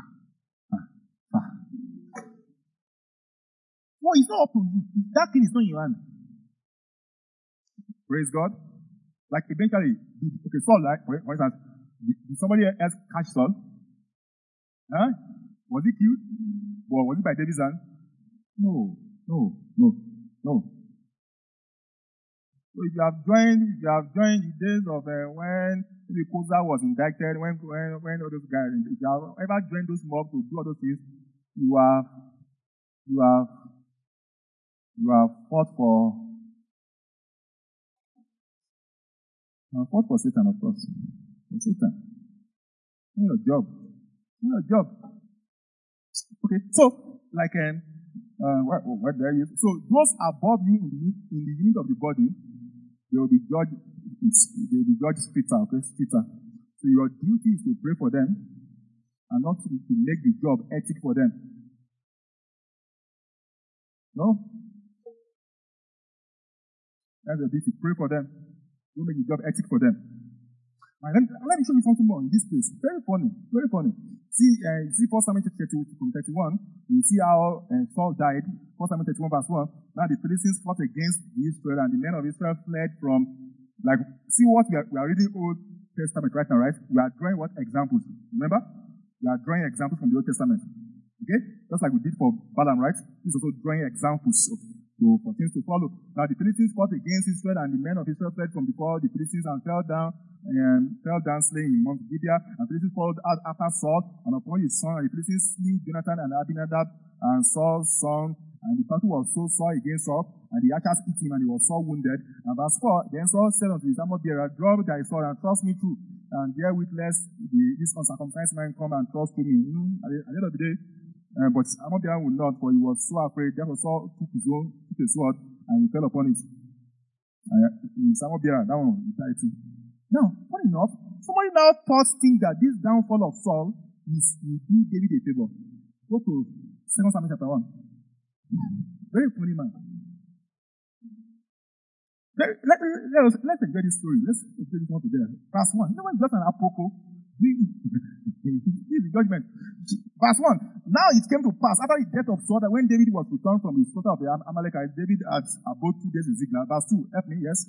B: No, it's not up to you. That thing is not in your hand. Praise God. Like eventually, Saul, like, for instance, did somebody else catch Saul? Huh? Was he killed? Or was it by David's hand? No. So if you have joined the days of when the Kosa was indicted, when all those guys, if you have ever joined those mobs to do all those things, you have fought for Satan, of course. For Satan. Not your job. Okay, so like what do I use? So those above you in the unit of the body, they will be judged. They will be judged stricter. Okay, stricter. So your duty is to pray for them and not to make the job ethic for them. No, that's your duty. Pray for them. Don't make the job ethic for them. Let me show you something more in this place. Very funny. Very funny. See 1 Samuel 30 from 31. You see how Saul died. 1 Samuel 31 verse 1. Now the Philistines fought against Israel, and the men of Israel fled from, see what we are reading Old Testament right now, right? We are drawing what examples? Remember? We are drawing examples from the Old Testament. Okay? Just like we did for Balaam, right? This is also drawing examples for things to follow. Now the Philistines fought against Israel, and the men of Israel fled from before the Philistines and fell down slain in Mount Gibeah. And the Philistines followed after Saul, and upon his son, and the Philistines slew Jonathan and Abinadab and Saul's son. And the battle was so sore against Saul, and the archers hit him, and he was sore wounded. And verse 4, then Saul said unto his armor bearer, draw thy sword and thrust me through, and therewith lest this uncircumcised man come and thrust to me. At the end of the day, but armor bearer would not, for he was so afraid. Therefore Saul took a sword, and he fell upon it. His armor bearer, that one, he died too. Now, funny enough, somebody now think that this downfall of Saul is do David a favor. Go to 2 Samuel chapter 1. Very funny man. Let's enjoy this story. Let's enjoy this one together. Verse 1. You know what? Just an apropos. This is the judgment. Verse 1. Now it came to pass after the death of Saul that when David was returned from his slaughter of the Amalekites, David had abode 2 days in Ziklag. Verse 2. Help me, yes.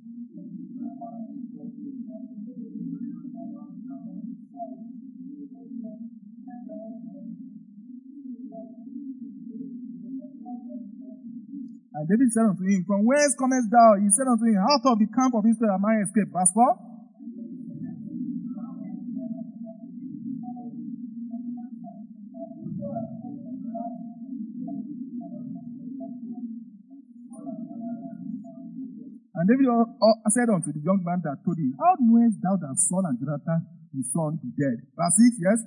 B: And David said unto him, From whence comest thou? He said unto him, Out of the camp of Israel am I escaped. Verse 4. And David said unto the young man that told him, How knowest thou that Saul and Jonathan his son be dead? Verse 6, yes.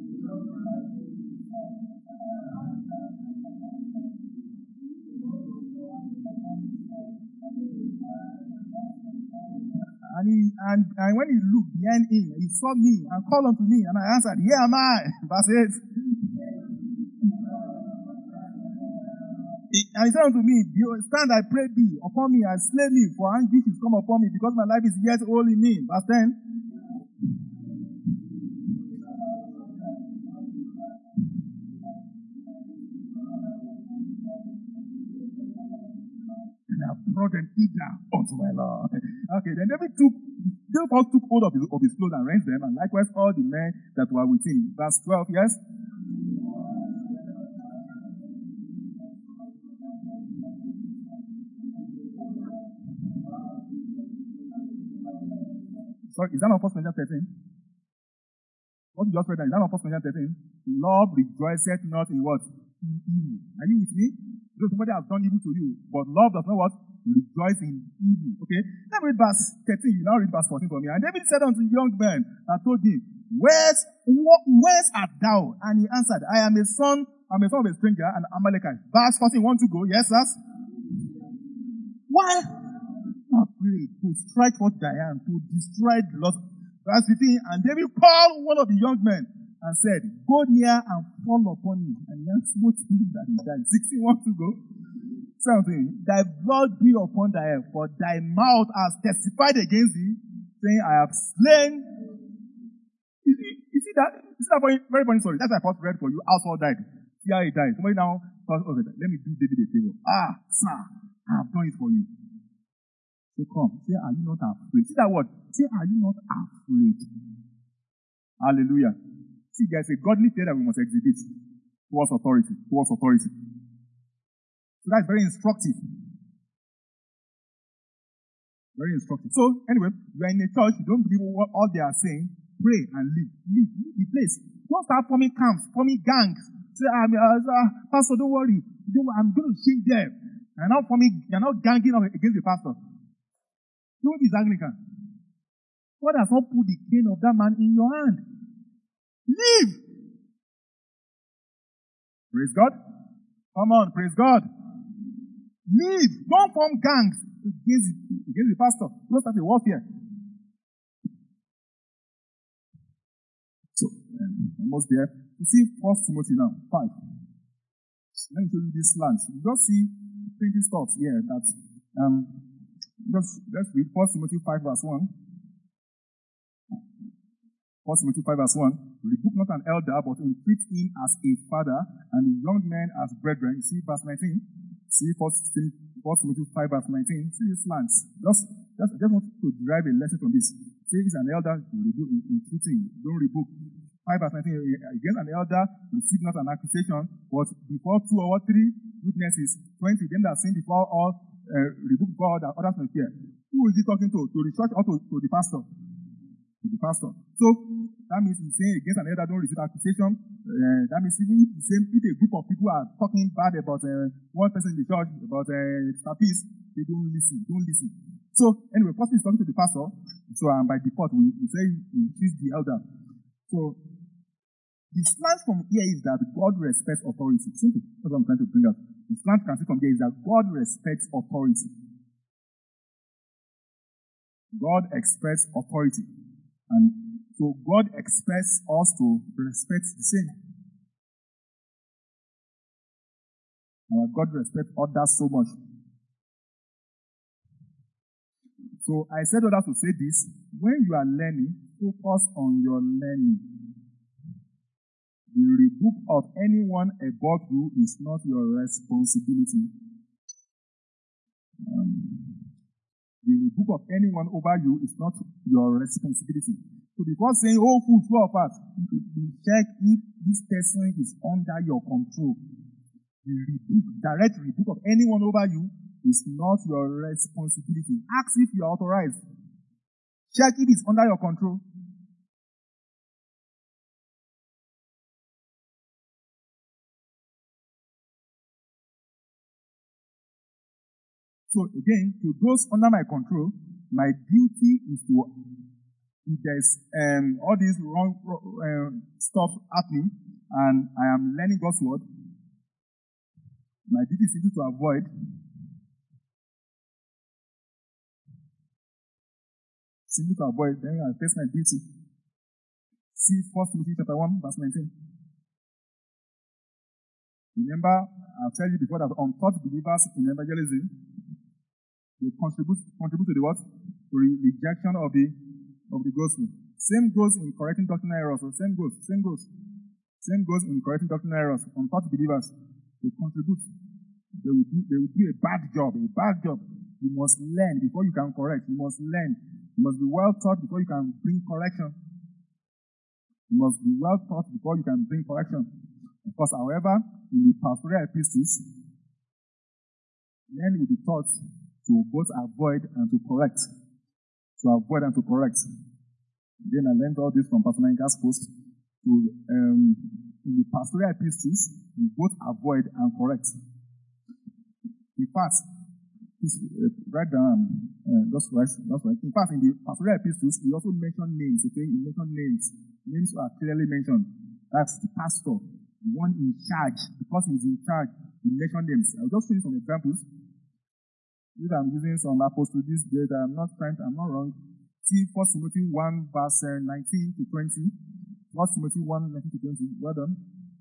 B: And when he looked behind him, he saw me and called unto me, and I answered, Here am I. Verse 8. And he said unto me, Stand, I pray thee, upon me, and slay me, for anguish is come upon me, because my life is yet whole in me. Verse 10. And I brought an eagle unto my Lord. Okay, then David first took hold of his clothes and rent them, and likewise all the men that were with him. Verse 12, yes? Sorry, is that not 1 Corinthians 13? What you just read, is that not 1 Corinthians 13? Love rejoiceth not in what? In evil. Are you with me? So somebody has done evil to you, but love does not what? Rejoice in evil. Okay? Let me read verse 13. You now read verse 14 for me. And David said unto the young man and told him, Whence art thou? And he answered, I am a son of a stranger and Amalekite. Verse 14, want to go? Yes, sir? Why? Afraid to strike forth giant, to destroy the lost. Verse 15, and David called one of the young men and said, Go near and fall upon him. And he smote him that he died. 16, want to go? Something. Thy blood be upon thy head, for thy mouth has testified against thee, saying, I have slain. You see that? Very funny story. That's what I first read for you. How Saul died. See how he died. Somebody now thought, okay, let me do David a favor. Sir, I have done it for you. Say, come. Say, are you not afraid? See that word? Say, are you not afraid? Hallelujah. See, there's a godly fear that we must exhibit towards authority. So that's very instructive. Very instructive. So, anyway, you are in a church, you don't believe what all they are saying, pray and leave. Leave the place. Don't start forming camps, forming gangs. Say, Pastor, don't worry. I'm going to change them. You're not ganging up against the pastor. No one is Anglican. God has not put the cane of that man in your hand. Leave. Praise God. Come on, praise God. Leave. Don't form gangs against the pastor. Don't start a warfare. So, almost there. You see 1 Timothy now, 5. Let me show you this slant. You just see 20 stuff here that, let's read 1 Timothy 5 verse 1. 1 Timothy 5 verse 1. Rebuke not an elder, but entreat him as a father, and the young men as brethren. You see verse 19. See 1 Timothy 5 verse 19. See these slants. Just want to derive a lesson from this. Say he's an elder, rebuke, entreat him. Don't rebuke. 5 verse 19. Against an elder, receive not an accusation, but before 2 or 3 witnesses, 20, them that sin before all, rebuke before all that others may fear. Who is he talking to? To the church or to the pastor? To the pastor. So, that means he's saying against an elder, don't receive accusation. That means even if a group of people are talking bad about one person in the church, about staffies, they don't listen. So, anyway, first he's talking to the pastor. So, by default, we say we choose the elder. So, the slant from here is that God respects authority. Simple. That's what I'm trying to bring up. The slant can see from here is that God respects authority. God expects authority. And so God expects us to respect the same. And God respects others so much. So I said all that to say this. When you are learning, focus on your learning. The rebuke of anyone above you is not your responsibility. The rebuke of anyone over you is not your responsibility. So before saying, oh, fool, flow of us, you check if this person is under your control. The rebuke, direct rebuke of anyone over you is not your responsibility. Ask if you are authorized. Check if it's under your control. So again, to those under my control, my duty is to, if there's all this wrong stuff happening, and I am learning God's word, my duty is simply to avoid. Then I face my duty. See 1 Timothy chapter 1, verse 19. Remember, I've told you before that untaught believers in evangelism, they contribute to the what? To the rejection of the gospel. Same goes in correcting doctrinal errors. So same goes in correcting doctrinal errors. Untaught believers, they contribute. They will do a bad job. You must learn before you can correct. You must learn. You must be well taught before you can bring correction. Of course, however, in the pastoral epistles, men will be taught to both avoid and to correct. Then I learned all this from Pastor Nanka's post. In the pastoral epistles, we both avoid and correct. In fact, write down, that's right. In fact, in the pastoral epistles, he also mentioned names, okay? He mentioned names. Names are clearly mentioned. That's the pastor, the one in charge. Because he's in charge, he mentioned names. I'll just show you some examples. If I'm using some apostles this day, I'm not wrong. See 1 Timothy 1, verse 19 to 20. 1 Timothy 1, 19 to 20. Well done.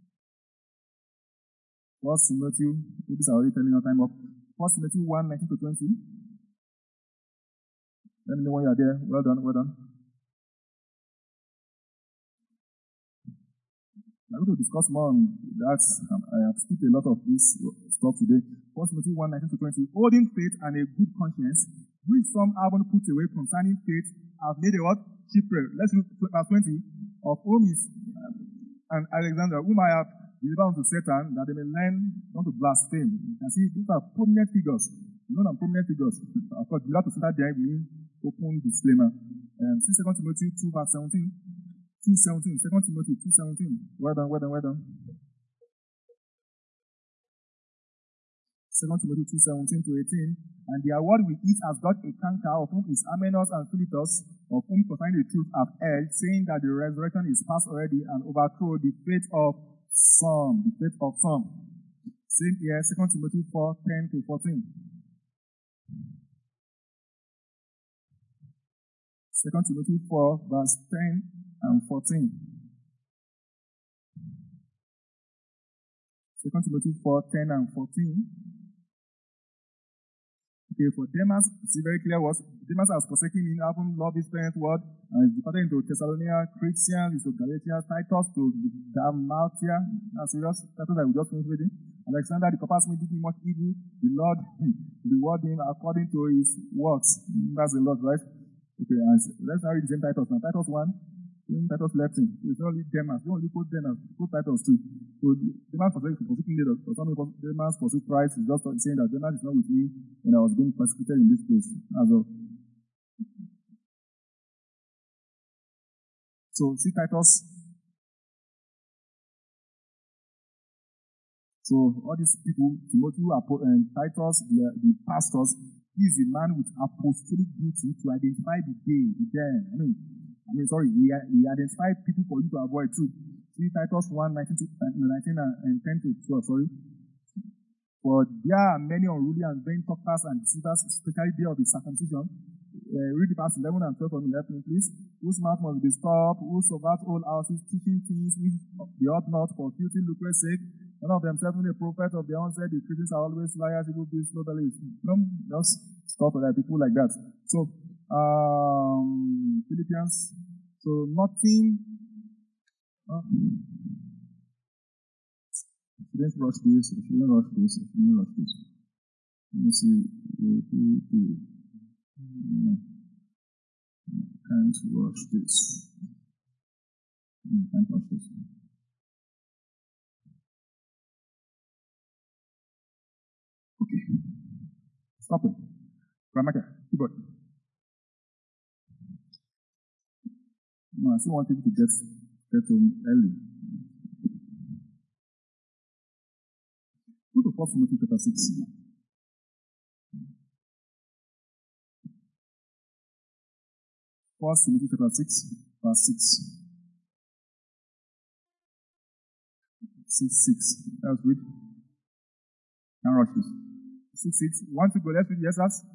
B: 1 Timothy, this is already telling your time up. 1 Timothy 1, 19 to 20. Let me know when you are there. Well done. I'm going to discuss more on that. I have skipped a lot of this stuff today. 1 Timothy 1, 19 to 20. Holding faith and a good conscience, which some haven't put away concerning faith, have made a what? Shipwreck. Let's look at verse 20. Of whom is and Alexander, whom I have delivered unto Satan, that they may learn not to blaspheme. You can see these are prominent figures. You know them prominent figures. Of course, you have to center there with open disclaimer. See 2 Timothy 2, verse 17. 2:17. 2 Timothy 2:17. Well done. 2 Timothy 2:17 to 18. And their word we eat has got a canker, of whom is Amenos and Philetus, of whom concerning the truth have erred, saying that the resurrection is past already, and overthrow the faith of some. Same here, 2 Timothy 4:10 to 14. 2 Timothy 4, verse 10 and 14. 2 Timothy 4:10 and 14. Okay, for Demas, see very clear was Demas has forsaken me, having loved his parent word, and is departed into Thessalonica, Christians, into Galatia, Titus, to Dalmatia. That's serious. Titus I will just finish reading. Alexander, the Coppersmith, did me much evil. The Lord reward him according to his works. That's the Lord, right? Okay, and let's now read the same Titus now. Titus 1. Titus left him. It's not only Demas. Don't only put Demas. Put Titus too. So Demas forsaking leaders. For some people, Demas forsook Christ. Is just saying that Demas is not with me when I was being persecuted in this place. As well. So see Titus. So all these people, Timothy and Titus, the pastors, he is a man with apostolic duty to identify the day, he identified people for you to avoid too. See Titus 1, 19 and 10 to 12, For there are many unruly and vain talkers and deceivers, especially day of the circumcision. Read the verse 11 and 12 for me, help me please. Whose mouth must be stopped, who subvert old houses, teaching things which they ought not for filthy lucre's sake. One of them serving a prophet of their own said, the Christians are always liars, evil beasts, no beliefs. No, just stop like that, people like that. So,
A: Philippians. So nothing. Let's rush this. Let me see. Can't rush this. Can't rush this. Okay. Stop it. Grandma, keyboard. No, I still want you to get home early. Go to 1 Timothy chapter 6. 1 Timothy chapter 6, verse 6. 6. Let's read. Can't rush this. 6. Want to go? Let's read. Yes, us.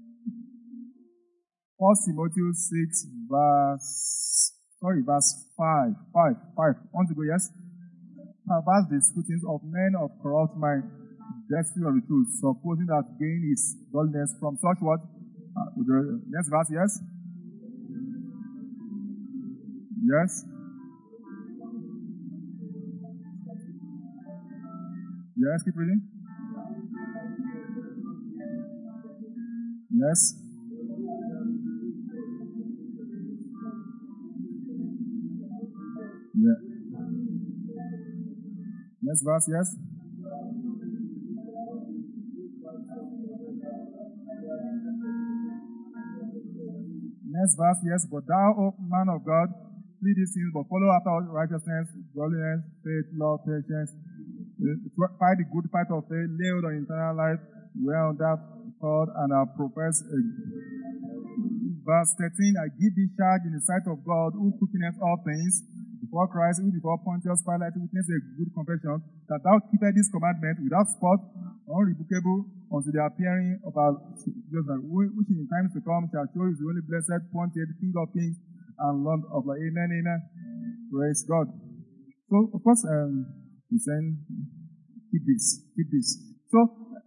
A: 1 Timothy 6, verse 5. 5. Want to go? Yes. Perverse disputings of men of corrupt mind, destitute of the truth, supposing that gain is godliness. From such what? Next verse. Yes. Yes. Yes. Keep reading. Yes. Yeah. Next verse, yes. Next verse, yes. But thou, O man of God, flee these things, but follow after righteousness, godliness, faith, love, patience. Fight the good fight of faith, lay hold on eternal life, where on that called and are professed. Verse 13, I give thee charge in the sight of God, who quickeneth all things, before Christ, who before Pontius Pilate witnessed a good confession, that thou keepest this commandment without spot, unrebukable, unto the appearing of our Jesus, which in times to come shall show his only blessed, Pontius, King of kings, and Lord of Lords. Amen. Praise God. So, of course, he's saying, keep this. So,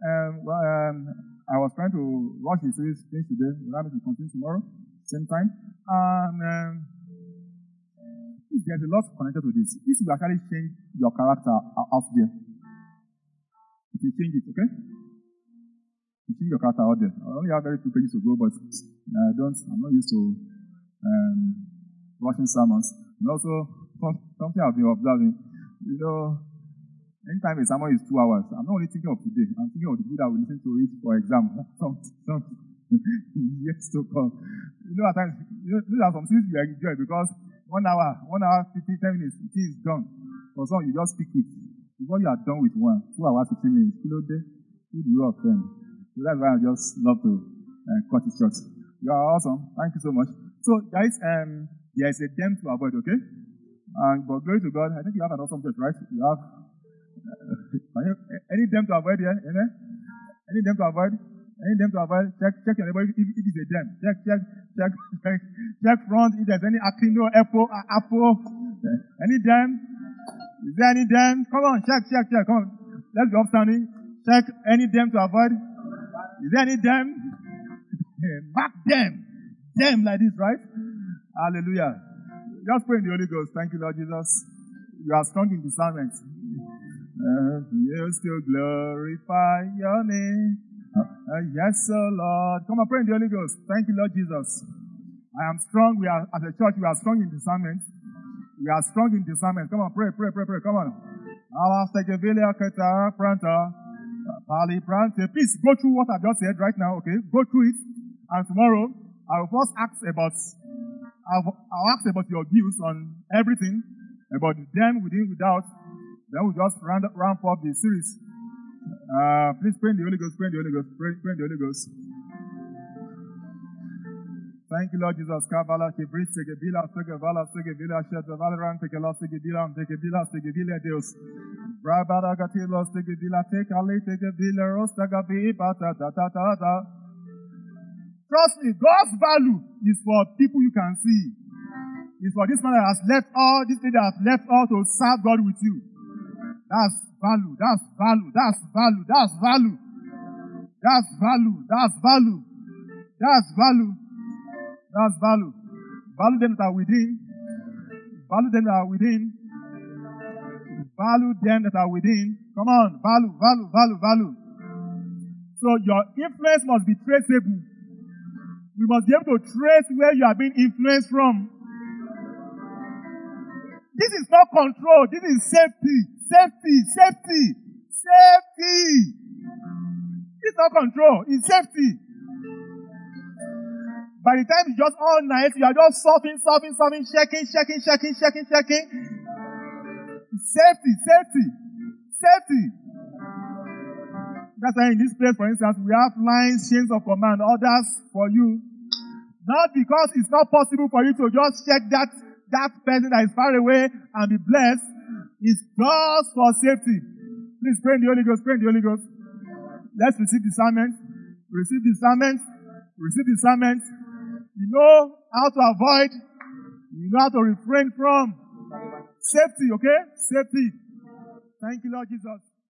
A: I was trying to rush the series finish today. We'll have to continue tomorrow, same time. And there's a lot connected to this. This will actually change your character out there. It will change it, okay? You change your character out there. I only have very few pages to go, but I'm not used to rushing sermons. And also, something I've been observing, anytime a sermon is 2 hours, I'm not only thinking of today, I'm thinking of the people that will listen to it for exam. Some years to come. At times, there are some things you enjoy because 1 hour, 15, 10 minutes, it is done. For some, you just speak it. Before you are done with 2 hours, 15 minutes, who do you offend? So that's why I just love to cut it short. You are awesome. Thank you so much. So, guys, there is a dam to avoid, okay? But glory to God, I think you have an awesome church, right? You have any dam to avoid here? Any dam to avoid? Check your neighbor if it's a dam. Check front if there's any Aquino, Apple. Any dam? Is there any dam? Come on, check. Come on. Let's be upstanding. Check any dam to avoid. Is there any dam? Mark them. Dam like this, right? Hallelujah. Just pray in the Holy Ghost. Thank you, Lord Jesus. You are strong in discernment. You still glorify your name. Yes, Lord. Come on, pray in the Holy Ghost. Thank you, Lord Jesus. I am strong. As a church, we are strong in discernment. Come on, pray. Come on. Please go through what I've just said right now, okay? Go through it. And tomorrow, I will first ask about your views on everything, about them, within, without. Then we'll just round up the series. Please pray in the Holy Ghost. Pray in the Holy Ghost. Thank you, Lord Jesus. Kabbalah, Kibrit, Segevila, Segevala, Segevila, Shedvalaran, Tekela, Segevila, Tekevila, Segevila, Deus. Brabara, Gatilo, Segevila, Tekali, Tekevila, Rostagabi, Bata, da. Trust me, God's value is for people you can see. It's for this man that has left all, this lady that has left all to serve God with you. That's value.
B: That's value. Value them that are within. Value them that are within. Value them that are within. Come on. Value, value, value, value. So your influence must be traceable. You must be able to trace where you are being influenced from. This is not control. This is safety. Safety. Safety. Safety. It's not control. It's safety. By the time it's just all night, you are just surfing, checking. Safety. That's why in this place, for instance, we have lines, chains of command, orders for you. Not because it's not possible for you to just check that person that is far away and be blessed. It's just for safety. Please pray in the Holy Ghost. Pray in the Holy Ghost. Let's receive discernment. Receive discernment. Receive discernment. You know how to avoid. You know how to refrain from. Safety, okay? Safety. Thank you, Lord Jesus.